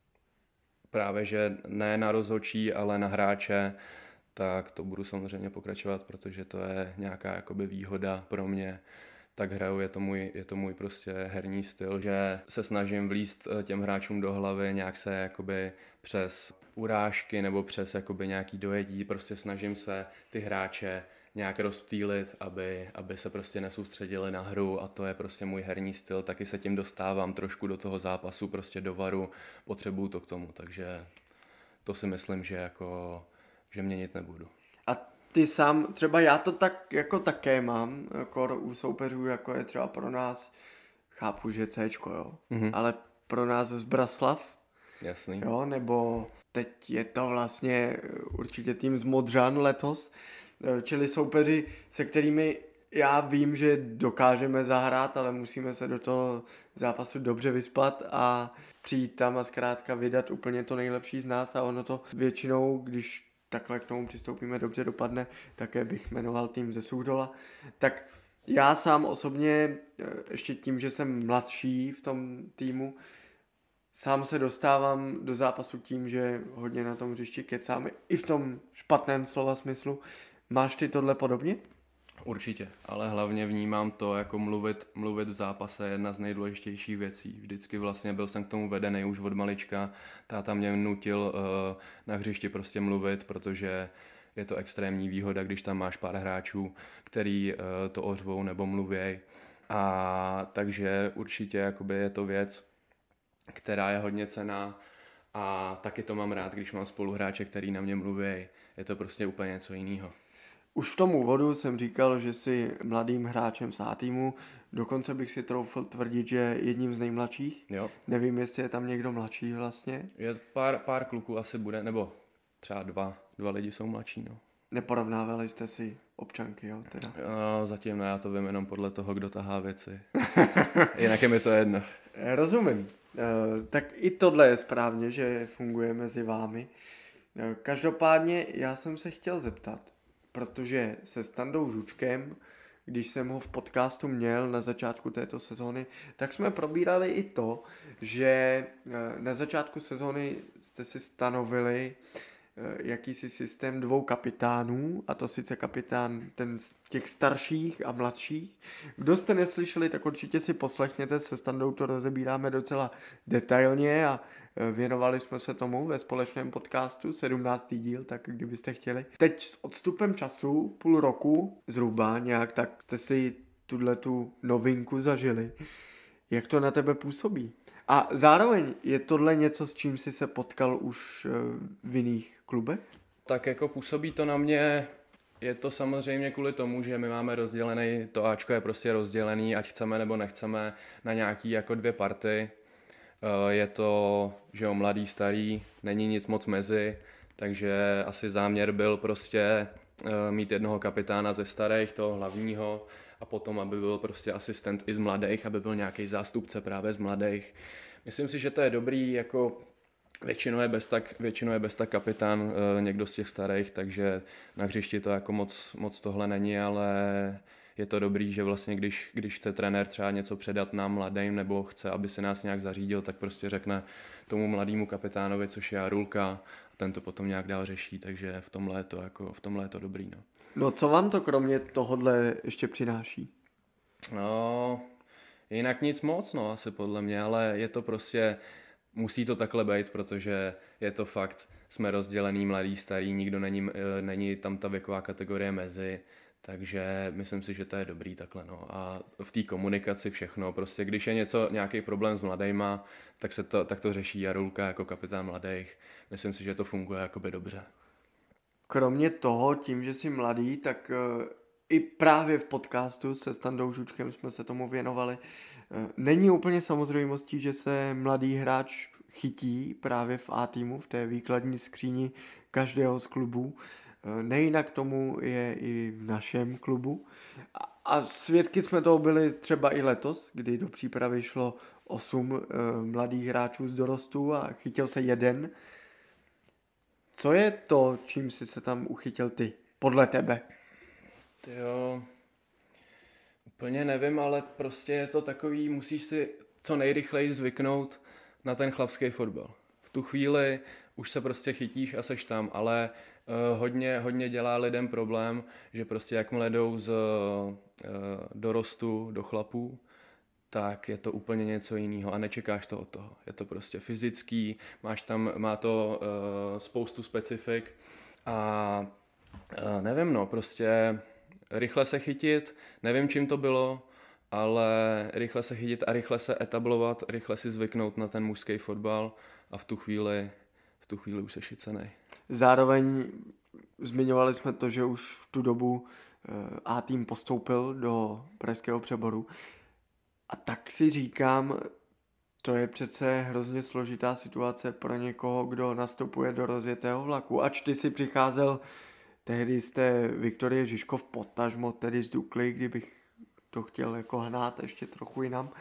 právě, že ne na rozhodčí, ale na hráče, tak to budu samozřejmě pokračovat, protože to je nějaká jakoby výhoda pro mě. Tak hraju, je to můj, je to můj prostě herní styl, že se snažím vlízt těm hráčům do hlavy, nějak se jakoby přes urážky nebo přes jakoby nějaký dojedí, prostě snažím se ty hráče nějak rozptýlit, aby, aby se prostě nesoustředili na hru a to je prostě můj herní styl, taky se tím dostávám trošku do toho zápasu, prostě do varu, potřebuju to k tomu, takže to si myslím, že jako, že měnit nebudu. A ty sám, třeba já to tak jako také mám, jako u soupeřů, jako je třeba pro nás, chápu, že Cčko, jo, mm-hmm. ale pro nás Zbraslav, jasný, jo, nebo teď je to vlastně určitě tým z Modřan letos, čili soupeři, se kterými já vím, že dokážeme zahrát, ale musíme se do toho zápasu dobře vyspat a přijít tam a zkrátka vydat úplně to nejlepší z nás a ono to většinou, když takhle k tomu přistoupíme, dobře dopadne, také bych jmenoval tým ze Suchdola. Tak já sám osobně, ještě tím, že jsem mladší v tom týmu, sám se dostávám do zápasu tím, že hodně na tom hřišti kecám, i v tom špatném slova smyslu. Máš ty tohle podobně? Určitě, ale hlavně vnímám to, jako mluvit, mluvit v zápase je jedna z nejdůležitějších věcí. Vždycky vlastně byl jsem k tomu vedený už od malička, táta mě nutil uh, na hřišti prostě mluvit, protože je to extrémní výhoda, když tam máš pár hráčů, který uh, to ořvou nebo mluvěj. A takže určitě jakoby je to věc, která je hodně cenná a taky to mám rád, když mám spoluhráče, který na mě mluví. Je to prostě úplně něco jiného. Už v tom úvodu jsem říkal, že jsi mladým hráčem z A-týmu, dokonce bych si troufl tvrdit, že jedním z nejmladších. Jo. Nevím, jestli je tam někdo mladší vlastně. Je pár, pár kluků asi bude, nebo třeba dva, dva lidi jsou mladší, no. Neporovnávali jste si občanky, jo? Teda. No, zatím ne, já to vím jenom podle toho, kdo tahá věci. Jinak je mi to jedno. Rozumím. E, tak i tohle je správně, že funguje mezi vámi. E, každopádně já jsem se chtěl zeptat, protože se Standou Žučkem, když jsem ho v podcastu měl na začátku této sezóny, tak jsme probírali i to, že na začátku sezóny jste si stanovili jakýsi systém dvou kapitánů, a to sice kapitán ten z těch starších a mladších. Kdo jste neslyšeli, tak určitě si poslechněte, se Standou to rozebíráme docela detailně a věnovali jsme se tomu ve společném podcastu, sedmnáctý díl, tak kdybyste chtěli. Teď s odstupem času, půl roku zhruba nějak, tak jste si tuhletu novinku zažili. Jak to na tebe působí? A zároveň je tohle něco, s čím jsi se potkal už v jiných klubech? Tak jako působí to na mě, je to samozřejmě kvůli tomu, že my máme rozdělený, to Ačko je prostě rozdělený, ať chceme nebo nechceme, na nějaký jako dvě party. Je to, že jo, mladý, starý, není nic moc mezi, takže asi záměr byl prostě mít jednoho kapitána ze starých, toho hlavního, a potom, aby byl prostě asistent i z mladých, aby byl nějaký zástupce právě z mladých. Myslím si, že to je dobrý, jako většinou je bez tak, většinou je bez tak kapitán e, někdo z těch starých, takže na hřišti to jako moc, moc tohle není, ale je to dobrý, že vlastně když, když chce trenér třeba něco předat nám mladým nebo chce, aby se nás nějak zařídil, tak prostě řekne tomu mladému kapitánovi, což je Jarulka, a ten to potom nějak dál řeší, takže v tomhle je to, jako, v tomhle je to dobrý. No. No co vám to kromě tohodle ještě přináší? No, jinak nic moc, no asi podle mě, ale je to prostě, musí to takhle být, protože je to fakt, jsme rozdělený mladý, starý, nikdo není, není tam ta věková kategorie mezi, takže myslím si, že to je dobrý takhle, no. A v té komunikaci všechno, prostě když je něco, nějaký problém s mladejma, tak, se to, tak to řeší Jarulka jako kapitán mladých. Myslím si, že to funguje jakoby dobře. Kromě toho, tím, že jsi mladý, tak uh, i právě v podcastu se Standou Žučkem jsme se tomu věnovali. Uh, není úplně samozřejmostí, že se mladý hráč chytí právě v A týmu, v té výkladní skříni každého z klubů. Nejinak tomu je i v našem klubu. A, a svědky jsme toho byli třeba i letos, kdy do přípravy šlo osm e, mladých hráčů z dorostu a chytil se jeden. Co je to, čím jsi se tam uchytil ty, podle tebe? Jo, úplně nevím, ale prostě je to takový, musíš si co nejrychleji zvyknout na ten chlapský fotbal. V tu chvíli už se prostě chytíš a seš tam, ale uh, hodně, hodně dělá lidem problém, že prostě jakmile jdou z uh, dorostu do chlapů, tak je to úplně něco jiného a nečekáš to od toho. Je to prostě fyzický, máš tam, má to uh, spoustu specifik a uh, nevím, no, prostě rychle se chytit, nevím, čím to bylo, ale rychle se chytit a rychle se etablovat, rychle si zvyknout na ten mužský fotbal a v tu chvíli, v tu chvíli už se šicenej. Zároveň zmiňovali jsme to, že už v tu dobu A tým postoupil do pražského Přeboru. A tak si říkám, to je přece hrozně složitá situace pro někoho, kdo nastupuje do rozjetého vlaku. Ač ty si přicházel tehdy z té Viktorie Žižkov, potažmo tedy z Dukly, kdybych to chtěl jako hnát ještě trochu jinam.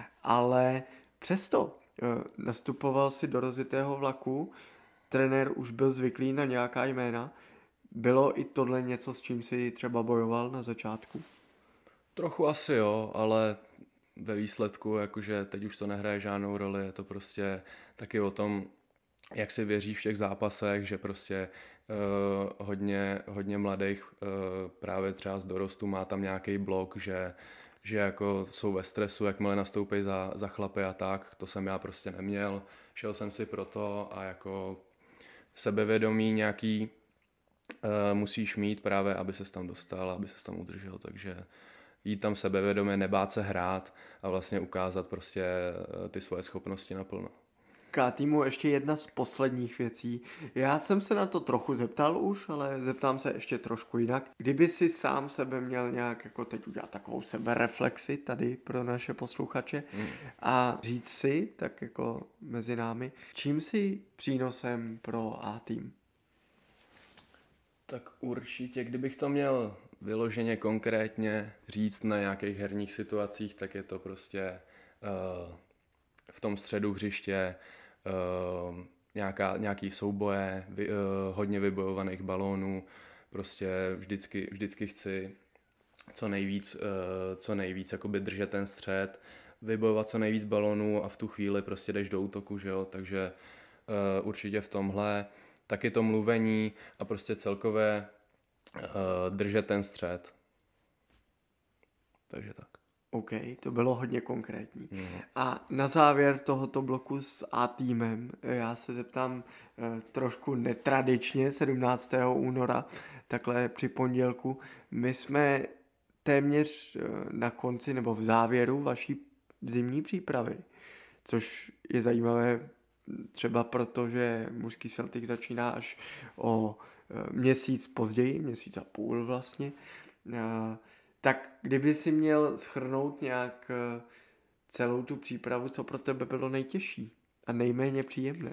Ale přesto nastupoval si do rozjetého vlaku, trenér už byl zvyklý na nějaká jména. Bylo i tohle něco, s čím si třeba bojoval na začátku? Trochu asi jo, ale ve výsledku, jakože teď už to nehraje žádnou roli, je to prostě taky o tom, jak si věří v těch zápasech, že prostě uh, hodně, hodně mladých uh, právě třeba z dorostu má tam nějaký blok, že, že jako jsou ve stresu, jakmile nastoupí za, za chlapy a tak, to jsem já prostě neměl, šel jsem si pro to a jako sebevědomí nějaký uh, musíš mít právě, aby ses tam dostal, aby ses tam udržel, takže jít tam sebevědomě, nebát se hrát a vlastně ukázat prostě ty svoje schopnosti naplno. K týmu ještě jedna z posledních věcí. Já jsem se na to trochu zeptal už, ale zeptám se ještě trošku jinak. Kdyby si sám sebe měl nějak jako teď udělat takovou sebereflexi tady pro naše posluchače hmm. a říct si, tak jako mezi námi, čím jsi přínosem pro A tým? Tak určitě, kdybych to měl vyloženě konkrétně říct na nějakých herních situacích, tak je to prostě uh, v tom středu hřiště uh, nějaká, nějaký souboje, vy, uh, hodně vybojovaných balónů, prostě vždycky, vždycky chci co nejvíc, uh, co nejvíc jakoby držet ten střed, vybojovat co nejvíc balónů a v tu chvíli prostě jdeš do útoku, že jo, takže uh, určitě v tomhle taky to mluvení a prostě celkové Uh, držet ten střed. Takže tak. OK, to bylo hodně konkrétní. Mm. A na závěr tohoto bloku s A týmem já se zeptám uh, trošku netradičně sedmnáctého února, takhle při pondělku. My jsme téměř uh, na konci nebo v závěru vaší zimní přípravy, což je zajímavé třeba proto, že mužský Celtic začíná až o měsíc později, měsíc a půl vlastně. Tak kdyby si měl shrnout nějak celou tu přípravu, co pro tebe bylo nejtěžší a nejméně příjemné?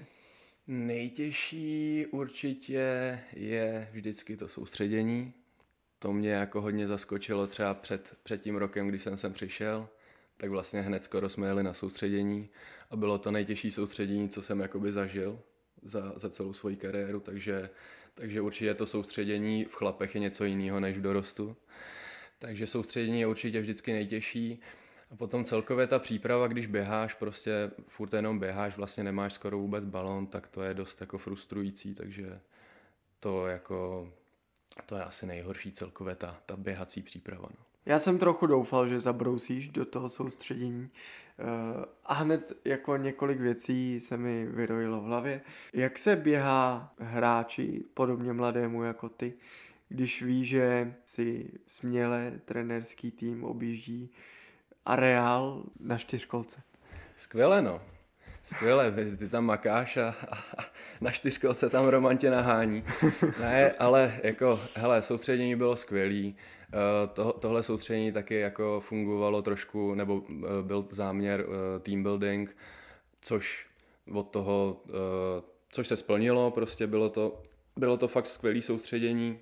Nejtěžší určitě je vždycky to soustředění. To mě jako hodně zaskočilo třeba před, před tím rokem, když jsem sem přišel, tak vlastně hned skoro jsme jeli na soustředění a bylo to nejtěžší soustředění, co jsem jakoby zažil za, za celou svoji kariéru, takže Takže určitě to soustředění v chlapech je něco jiného než v dorostu. Takže soustředění je určitě vždycky nejtěžší. A potom celkově ta příprava, když běháš, prostě furt jenom běháš, vlastně nemáš skoro vůbec balón, tak to je dost jako frustrující, takže to jako, to je asi nejhorší celkově ta, ta běhací příprava. No. Já jsem trochu doufal, že zabrousíš do toho soustředění a hned jako několik věcí se mi vyrojilo v hlavě. Jak se běhá hráči, podobně mladému jako ty, když ví, že si směle trenérský tým objíždí areál na čtyřkolce? Skvěle, no. Skvěle, ty tam makáš a, a na čtyřkolce tam Roman tě nahání. Ne, ale jako, hele, soustředění bylo skvělý. To, tohle soustředění taky jako fungovalo trošku, nebo byl záměr team building, což od toho, uh, což se splnilo, prostě bylo to, bylo to fakt skvělé soustředění,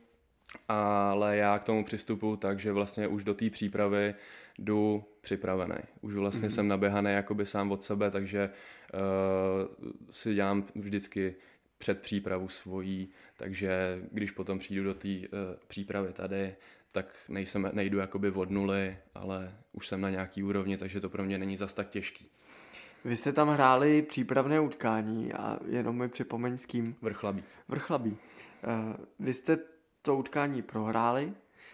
ale já k tomu přistupuji tak, že vlastně už do té přípravy jdu připravený. Už vlastně mm-hmm. jsem naběhaný jakoby sám od sebe, takže uh, si dělám vždycky předpřípravu svojí, takže když potom přijdu do té uh, přípravy tady, tak nejsem, nejdu jakoby od nuly, ale už jsem na nějaký úrovni, takže to pro mě není zas tak těžký. Vy jste tam hráli přípravné utkání a jenom mi připomeň s kým. Vrchlabí. Vrchlabí. Uh, vy jste to utkání prohráli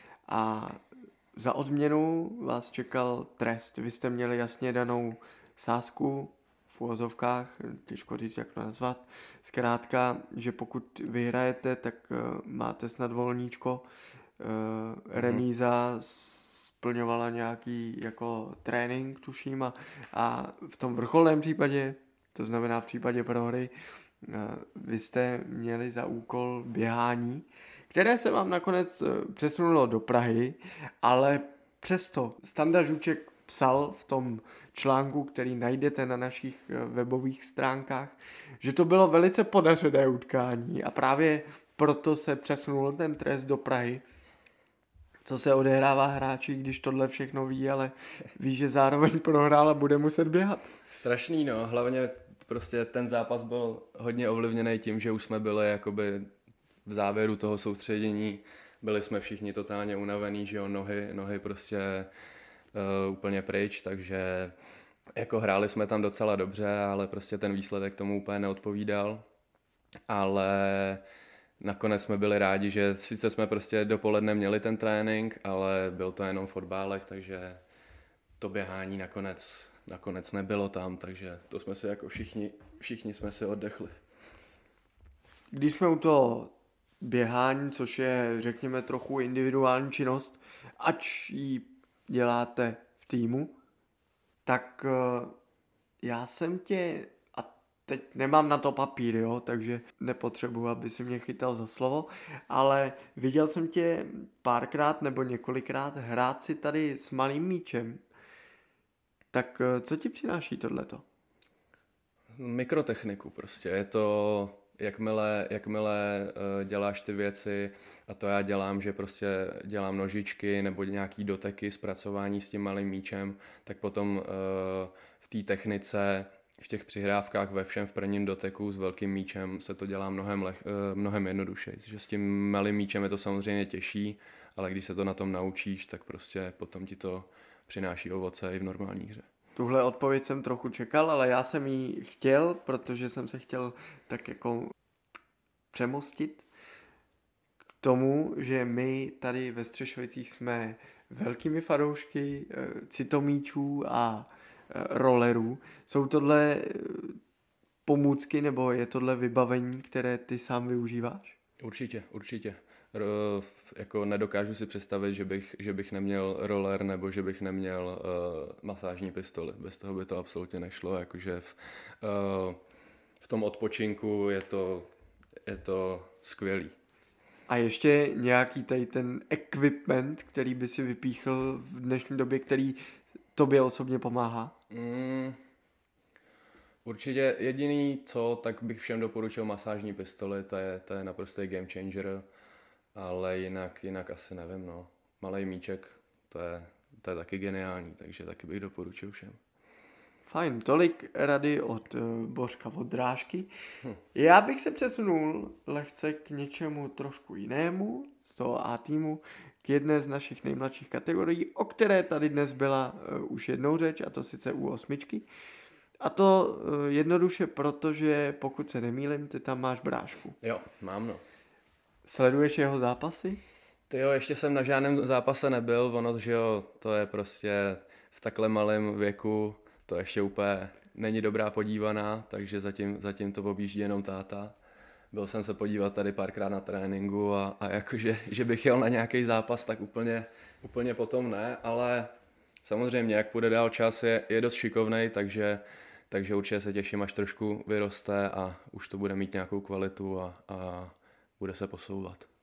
a za odměnu vás čekal trest. Vy jste měli jasně danou sázku v uvozovkách, těžko říct, jak to nazvat. Zkrátka, že pokud vyhrajete, tak uh, máte snad volníčko. Uh, remíza splňovala nějaký jako trénink, tuším, a, a v tom vrcholném případě, to znamená v případě prohry, uh, vy jste měli za úkol běhání, které se vám nakonec přesunulo do Prahy, ale přesto Standa Žuček psal v tom článku, který najdete na našich webových stránkách, že to bylo velice podařené utkání a právě proto se přesunul ten trest do Prahy. Co se odehrává hráči, když tohle všechno ví, ale ví, že zároveň prohrál a bude muset běhat. Strašný, no, hlavně prostě ten zápas byl hodně ovlivněný tím, že už jsme byli jakoby v závěru toho soustředění, byli jsme všichni totálně unavení, že jo, nohy, nohy prostě uh, úplně pryč, takže jako hráli jsme tam docela dobře, ale prostě ten výsledek tomu úplně neodpovídal, ale nakonec jsme byli rádi, že sice jsme prostě dopoledne měli ten trénink, ale byl to jenom fotbálek, takže to běhání nakonec, nakonec nebylo tam, takže to jsme si jako všichni, všichni jsme si oddechli. Když jsme u toho běhání, což je, řekněme, trochu individuální činnost, ač ji děláte v týmu, tak já jsem tě, a teď nemám na to papír, jo, takže nepotřebuji, aby si mě chytal za slovo, ale viděl jsem tě párkrát nebo několikrát hrát si tady s malým míčem. Tak co ti přináší tohleto? Mikrotechniku prostě, je to... Jakmile, jakmile uh, děláš ty věci, a to já dělám, že prostě dělám nožičky nebo nějaký doteky, zpracování s tím malým míčem, tak potom uh, v té technice, v těch přihrávkách, ve všem v prvním doteku s velkým míčem se to dělá mnohem, leh, uh, mnohem jednodušeji. Že s tím malým míčem je to samozřejmě těžší, ale když se to na tom naučíš, tak prostě potom ti to přináší ovoce i v normální hře. Tuhle odpověď jsem trochu čekal, ale já jsem ji chtěl, protože jsem se chtěl tak jako přemostit k tomu, že my tady ve Střešovicích jsme velkými fanoušky citomíčů a rollerů. Jsou tohle pomůcky nebo je tohle vybavení, které ty sám využíváš? Určitě, určitě. R- jako nedokážu si představit, že bych, že bych neměl roller nebo že bych neměl uh, masážní pistoli. Bez toho by to absolutně nešlo. Jakože v, uh, v tom odpočinku je to, je to skvělý. A ještě nějaký tady ten equipment, který by si vypíchl v dnešní době, který tobě osobně pomáhá? Mm, určitě jediný co, tak bych všem doporučil masážní pistoli, to je, to je naprostý game changer. Ale jinak, jinak asi nevím, no. Malej míček, to je, to je taky geniální, takže taky bych doporučil všem. Fajn, tolik rady od uh, Bořka od Drážky. Hm. Já bych se přesunul lehce k něčemu trošku jinému, z toho A týmu, k jedné z našich nejmladších kategorií, o které tady dnes byla uh, už jednou řeč, a to sice U osm. A to uh, jednoduše proto, že pokud se nemýlim, ty tam máš Brášku. Jo, mám no. Sleduješ jeho zápasy? Ty jo, ještě jsem na žádném zápase nebyl, ono, že jo, to je prostě v takhle malém věku, to ještě úplně není dobrá podívaná, takže zatím, zatím to objíždí jenom táta. Byl jsem se podívat tady párkrát na tréninku a, a jakože, že bych jel na nějaký zápas, tak úplně, úplně potom ne, ale samozřejmě, jak půjde dál čas, je, je dost šikovnej, takže, takže určitě se těším, až trošku vyroste a už to bude mít nějakou kvalitu a, a bude se posouvat.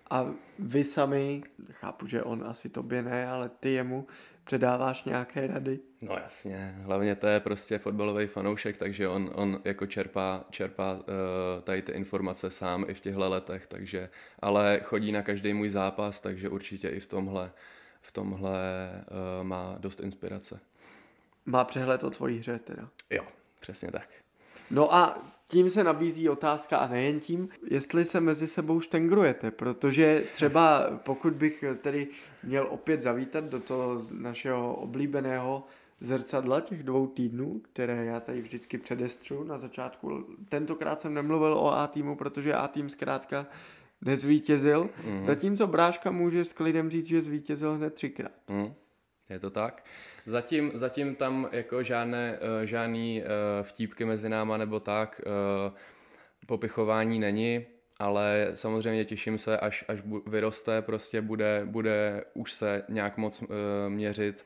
A vy sami, chápu, že on asi tobě ne, ale ty jemu předáváš nějaké rady? No jasně, hlavně to je prostě fotbalový fanoušek, takže on, on jako čerpá, čerpá uh, tady ty informace sám i v těchto letech, takže, ale chodí na každý můj zápas, takže určitě i v tomhle, v tomhle uh, má dost inspirace. Má přehled o tvojí hře teda. Jo, přesně tak. No a tím se nabízí otázka, a nejen tím, jestli se mezi sebou štengrujete, protože třeba pokud bych tedy měl opět zavítat do toho našeho oblíbeného zrcadla těch dvou týdnů, které já tady vždycky předestřu na začátku. Tentokrát jsem nemluvil o A týmu, protože A tým zkrátka nezvítězil, mm. zatímco Bráška může s klidem říct, že zvítězil hned třikrát. Mm. Je to tak. Zatím, zatím tam jako žádné, žádný vtípky mezi náma nebo tak, popichování není, ale samozřejmě těším se, až, až vyroste, prostě bude, bude už se nějak moc měřit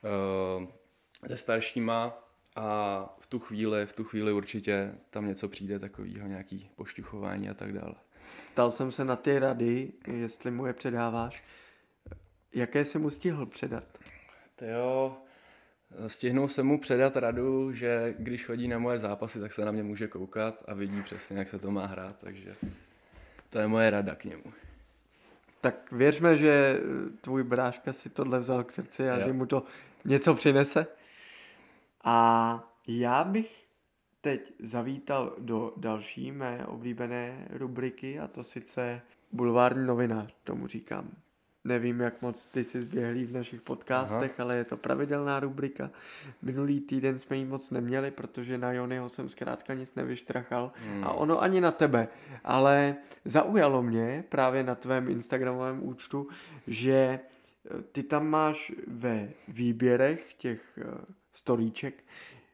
se staršíma a v tu chvíli, v tu chvíli určitě tam něco přijde takového, nějaký pošťuchování a tak dále. Ptal jsem se na ty rady, jestli mu je předáváš. Jaké jsi mu stihl předat? Jo, stihnul jsem mu předat radu, že když chodí na moje zápasy, tak se na mě může koukat a vidí přesně, jak se to má hrát, takže to je moje rada k němu. Tak věřme, že tvůj Bráška si tohle vzal k srdci a jo. že mu to něco přinese. A já bych teď zavítal do další mé oblíbené rubriky, a to sice bulvární novinář, tomu říkám. Nevím, jak moc ty jsi zběhlý v našich podcastech, Aha. ale je to pravidelná rubrika. Minulý týden jsme ji moc neměli, protože na Jonyho jsem zkrátka nic nevyštrachal hmm. a ono ani na tebe. Ale zaujalo mě právě na tvém instagramovém účtu, že ty tam máš ve výběrech těch storíček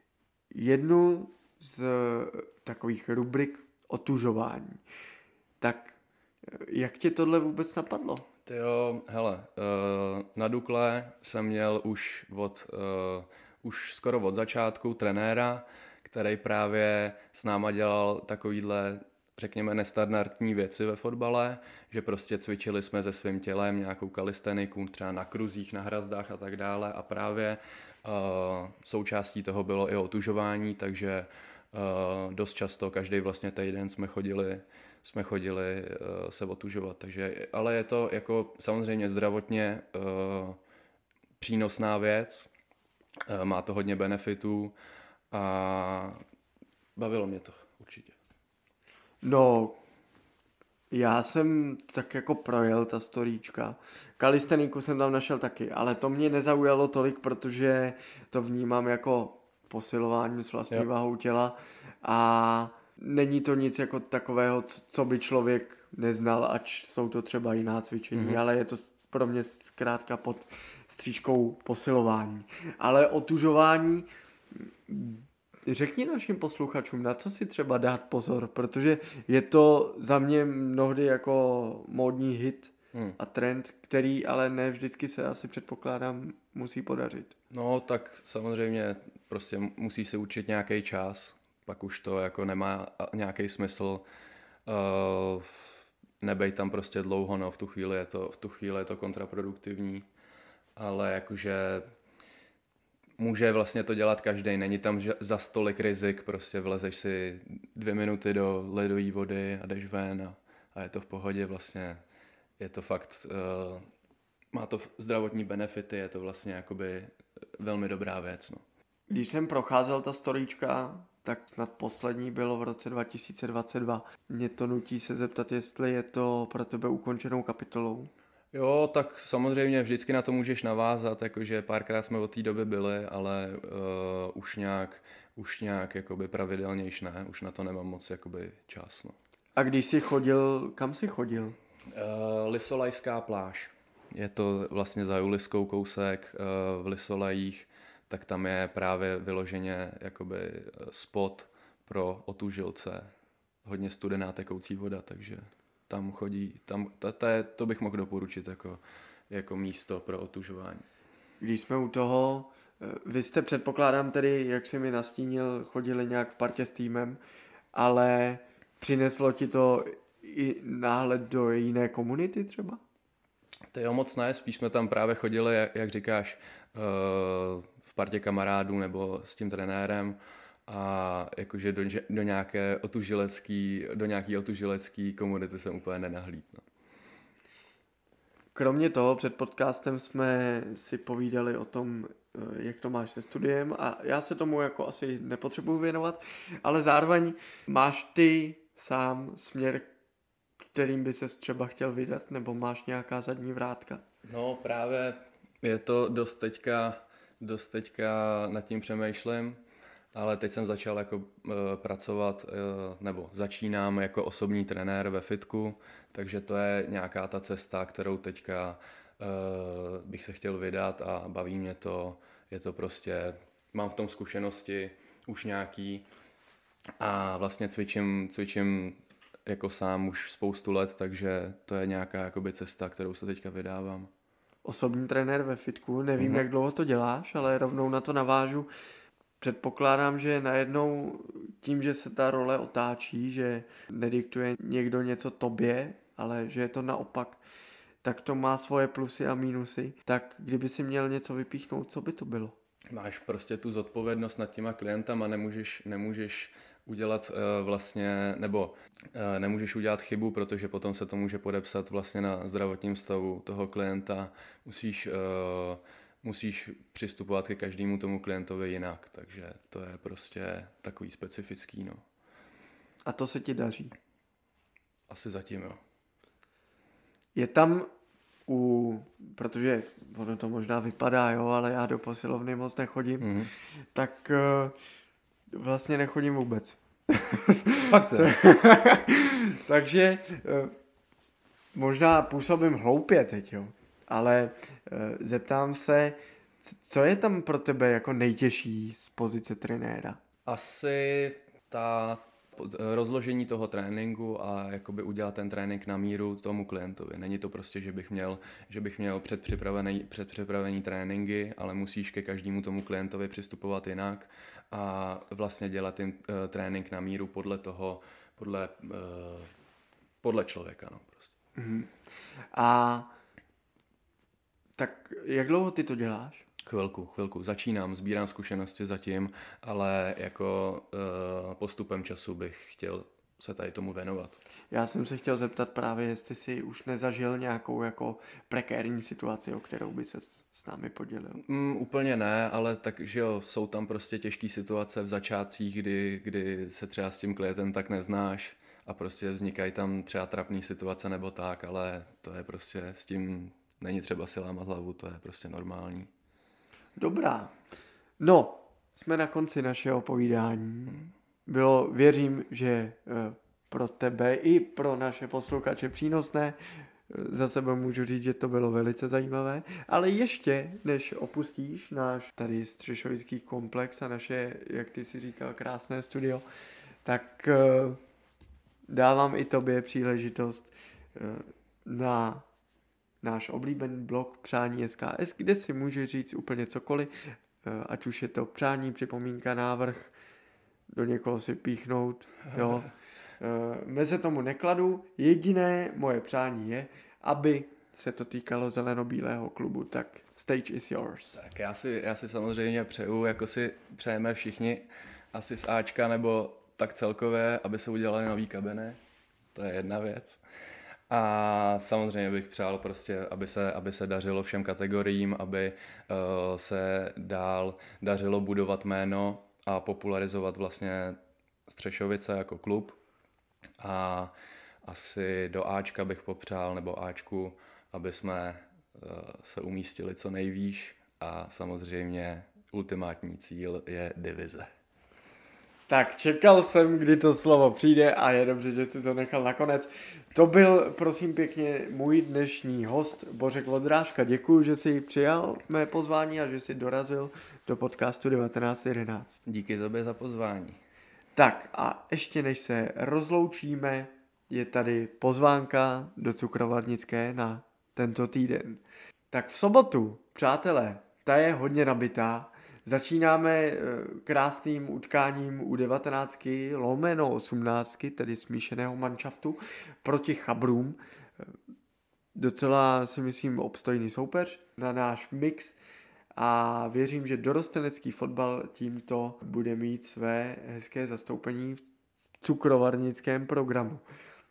jednu z takových rubrik otužování. Tak jak tě tohle vůbec napadlo? Jo, hele, na Dukle jsem měl už od, už skoro od začátku trenéra, který právě s náma dělal takovýhle, řekněme, nestandardní věci ve fotbale, že prostě cvičili jsme se svým tělem nějakou kalisteniku, třeba na kruzích, na hrazdách a tak dále a právě součástí toho bylo i otužování, takže dost často, každý vlastně týden jsme chodili jsme chodili uh, se otužovat, takže, ale je to jako samozřejmě zdravotně uh, přínosná věc, uh, má to hodně benefitů a bavilo mě to určitě. No, já jsem tak jako projel ta storíčka. Kalisteniku jsem tam našel taky, ale to mě nezaujalo tolik, protože to vnímám jako posilování s vlastní jo. vahou těla a není to nic jako takového, co by člověk neznal, ač jsou to třeba jiná cvičení, mm-hmm. ale je to pro mě zkrátka pod stříčkou posilování. Ale otužování, řekni našim posluchačům, na co si třeba dát pozor, protože je to za mě mnohdy jako módní hit mm. a trend, který ale ne vždycky se asi předpokládám musí podařit. No tak samozřejmě prostě musí si určit nějaký čas, pak už to jako nemá nějaký smysl uh, nebejt tam prostě dlouho, no v tu chvíli je to, v tu chvíli je to kontraproduktivní, ale jakože může vlastně to dělat každý, není tam za stolik rizik, prostě vlezeš si dvě minuty do ledové vody a jdeš ven a, a je to v pohodě, vlastně je to fakt, uh, má to zdravotní benefity, je to vlastně jakoby velmi dobrá věc, no. Když jsem procházel ta storíčka, tak snad poslední bylo v roce dva tisíce dvacet dva. Mě to nutí se zeptat, jestli je to pro tebe ukončenou kapitolou. Jo, tak samozřejmě vždycky na to můžeš navázat, jakože párkrát jsme od té doby byli, ale uh, už nějak, už nějak jakoby pravidelnějš ne, už na to nemám moc jakoby čas. No. A když jsi chodil, kam jsi chodil? Uh, Lisolajská pláž. Je to vlastně za Juliskou kousek uh, v Lisolajích, tak tam je právě vyloženě jakoby spot pro otužilce. Hodně studená tekoucí voda, takže tam chodí, tam, to, to, je, to bych mohl doporučit jako, jako místo pro otužování. Když jsme u toho, vy jste předpokládám tedy, jak jsi mi nastínil, chodili nějak v partě s týmem, ale přineslo ti to i náhled do jiné komunity třeba? To jo, moc ne, spíš jsme tam právě chodili, jak, jak říkáš, v partě kamarádů nebo s tím trenérem a jakože do, do nějaké otužilecký, do nějaký otužilecký komunity jsem úplně nenahlídl. No. Kromě toho před podcastem jsme si povídali o tom, jak to máš se studiem a já se tomu jako asi nepotřebuji věnovat, ale zároveň máš ty sám směr, kterým by ses třeba chtěl vydat, nebo máš nějaká zadní vrátka? No právě je to dost teďka, dost teďka nad tím přemýšlím, ale teď jsem začal jako e, pracovat, e, nebo začínám jako osobní trenér ve fitku, takže to je nějaká ta cesta, kterou teďka e, bych se chtěl vydat a baví mě to, je to prostě, mám v tom zkušenosti už nějaký a vlastně cvičím, cvičím jako sám už spoustu let, takže to je nějaká jakoby cesta, kterou se teďka vydávám. Osobní trenér ve fitku, nevím, Mhm. jak dlouho to děláš, ale rovnou na to navážu. Předpokládám, že najednou tím, že se ta role otáčí, že nediktuje někdo něco tobě, ale že je to naopak, tak to má svoje plusy a mínusy. Tak kdyby si měl něco vypíchnout, co by to bylo? Máš prostě tu zodpovědnost nad těma klientama, nemůžeš, nemůžeš udělat uh, vlastně, nebo uh, nemůžeš udělat chybu, protože potom se to může podepsat vlastně na zdravotním stavu toho klienta. Musíš, uh, musíš přistupovat ke každému tomu klientovi jinak, takže to je prostě takový specifický, no. A to se ti daří? Asi zatím, jo. Je tam u, protože ono to možná vypadá, jo, ale já do posilovny moc nechodím, Mhm. tak uh, vlastně nechodím vůbec. Fakt je. Takže uh, možná působím hloupě teď, jo, ale uh, zeptám se, c- co je tam pro tebe jako nejtěžší z pozice trenéra? Asi ta rozložení toho tréninku a jakoby udělat ten trénink na míru tomu klientovi. Není to prostě, že bych měl, že bych měl předpřipravený, předpřipravený tréninky, ale musíš ke každému tomu klientovi přistupovat jinak a vlastně dělat ten uh, trénink na míru podle toho, podle, uh, podle člověka. No, prostě. Mhm. A tak jak dlouho ty to děláš? Chvilku, chvilku. Začínám, sbírám zkušenosti zatím, ale jako uh, postupem času bych chtěl se tady tomu věnovat. Já jsem se chtěl zeptat právě, jestli jsi už nezažil nějakou jako prekérní situaci, o kterou by se s námi podělil. Mm, úplně ne, ale tak, že jo, jsou tam prostě těžké situace v začátcích, kdy, kdy se třeba s tím klientem tak neznáš a prostě vznikají tam třeba trapné situace nebo tak, ale to je prostě s tím není třeba si lámat hlavu, to je prostě normální. Dobrá. No, jsme na konci našeho povídání. Bylo, věřím, že pro tebe i pro naše posluchače přínosné. Za sebe můžu říct, že to bylo velice zajímavé. Ale ještě, než opustíš náš tady střešovický komplex a naše, jak ty si říkal, krásné studio, tak dávám i tobě příležitost na náš oblíbený blog Přání S K S, kde si může říct úplně cokoliv, ať už je to přání, připomínka, návrh, do někoho si píchnout, jo. Meze tomu nekladu, jediné moje přání je, aby se to týkalo zelenobílého klubu, tak stage is yours. Tak já si, já si samozřejmě přeju, jako si přejeme všichni, asi z Ačka nebo tak celkově, aby se udělaly nový kabiny, to je jedna věc. A samozřejmě bych přál prostě, aby se, aby se dařilo všem kategoriím, aby uh, se dál dařilo budovat jméno a popularizovat vlastně Střešovice jako klub. A asi do Ačka bych popřál, nebo Ačku, aby jsme uh, se umístili co nejvýš a samozřejmě ultimátní cíl je divize. Tak čekal jsem, kdy to slovo přijde a je dobře, že jsi to nechal nakonec. To byl, prosím pěkně, můj dnešní host Bořek Lodrážka. Děkuji, že jsi přijal mé pozvání a že jsi dorazil do podcastu devatenáct jedenáct. Díky tobě za pozvání. Tak a ještě než se rozloučíme, je tady pozvánka do Cukrovarnické na tento týden. Tak v sobotu, přátelé, ta je hodně nabitá. Začínáme krásným utkáním U devatenáct lomeno osmnáct, tedy smíšeného manšaftu proti Chabrům. Docela si myslím obstojný soupeř na náš mix a věřím, že dorostenecký fotbal tímto bude mít své hezké zastoupení v cukrovarnickém programu.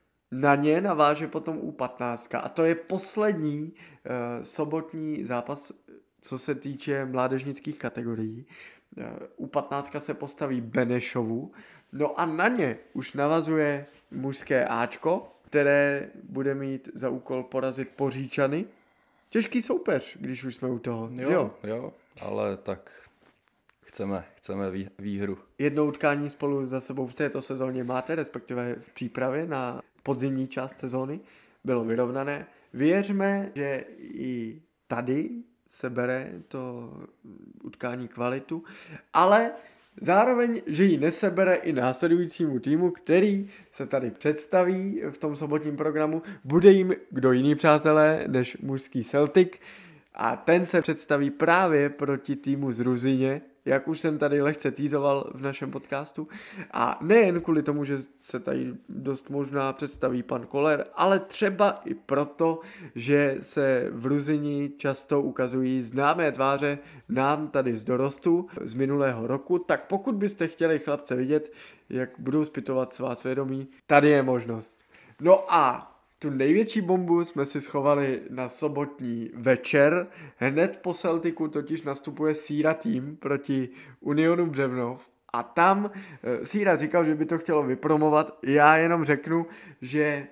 Na ně naváže potom U patnáct a to je poslední uh, sobotní zápas, co se týče mládežnických kategorií. Uh, U patnáct se postaví Benešovu, no a na ně už navazuje mužské Ačko, které bude mít za úkol porazit Poříčany. Těžký soupeř, když už jsme u toho. Jo, jo, jo, ale tak chceme, chceme vý, výhru. Jedno utkání spolu za sebou v této sezóně máte, respektive v přípravě na podzimní část sezóny. Bylo vyrovnané. Věřme, že i tady se bere to utkání kvalitu, ale zároveň, že ji nesebere i následujícímu týmu, který se tady představí v tom sobotním programu. Bude jim kdo jiný, přátelé, než mužský Celtic a ten se představí právě proti týmu z Ruzyně, jak už jsem tady lehce týzoval v našem podcastu. A nejen kvůli tomu, že se tady dost možná představí pan Koller, ale třeba i proto, že se v Ruzyni často ukazují známé tváře nám tady z dorostu z minulého roku, tak pokud byste chtěli chlapce vidět, jak budou zpytovat svá svědomí, tady je možnost. No a tu největší bombu jsme si schovali na sobotní večer. Hned po Celticu totiž nastupuje Síra tým proti Unionu Břevnov a tam Síra říkal, že by to chtělo vypromovat. Já jenom řeknu, že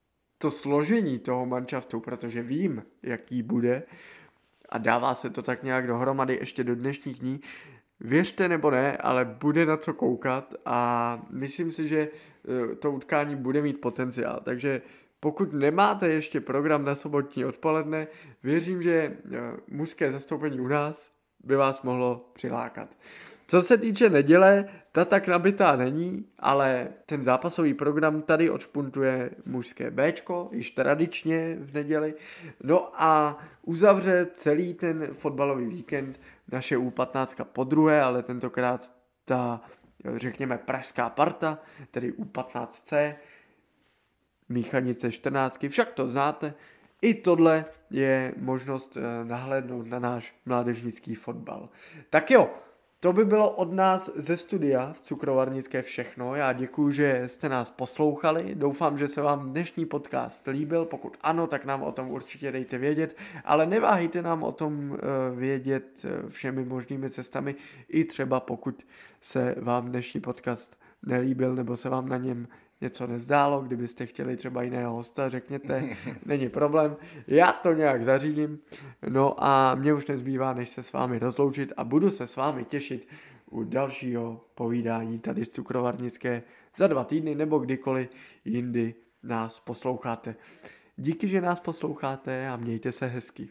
to složení toho manšaftu, protože vím, jaký bude a dává se to tak nějak dohromady ještě do dnešních dní, věřte nebo ne, ale bude na co koukat a myslím si, že to utkání bude mít potenciál, takže pokud nemáte ještě program na sobotní odpoledne, věřím, že mužské zastoupení u nás by vás mohlo přilákat. Co se týče neděle, ta tak nabitá není, ale ten zápasový program tady odšpuntuje mužské Bčko, již tradičně v neděli. No a uzavře celý ten fotbalový víkend naše U patnáct po druhé, ale tentokrát ta, řekněme, pražská parta, tedy U patnáct C, Míchanice čtrnáct, však to znáte. I tohle je možnost nahlédnout na náš mládežnický fotbal. Tak jo, to by bylo od nás ze studia v Cukrovarnické všechno. Já děkuji, že jste nás poslouchali. Doufám, že se vám dnešní podcast líbil. Pokud ano, tak nám o tom určitě dejte vědět. Ale neváhejte nám o tom vědět všemi možnými cestami. I třeba pokud se vám dnešní podcast nelíbil nebo se vám na něm něco nezdálo, kdybyste chtěli třeba jiného hosta, řekněte, není problém, já to nějak zařídím, no a mě už nezbývá, než se s vámi rozloučit a budu se s vámi těšit u dalšího povídání tady z Cukrovarnické za dva týdny nebo kdykoliv jindy nás posloucháte. Díky, že nás posloucháte a mějte se hezky.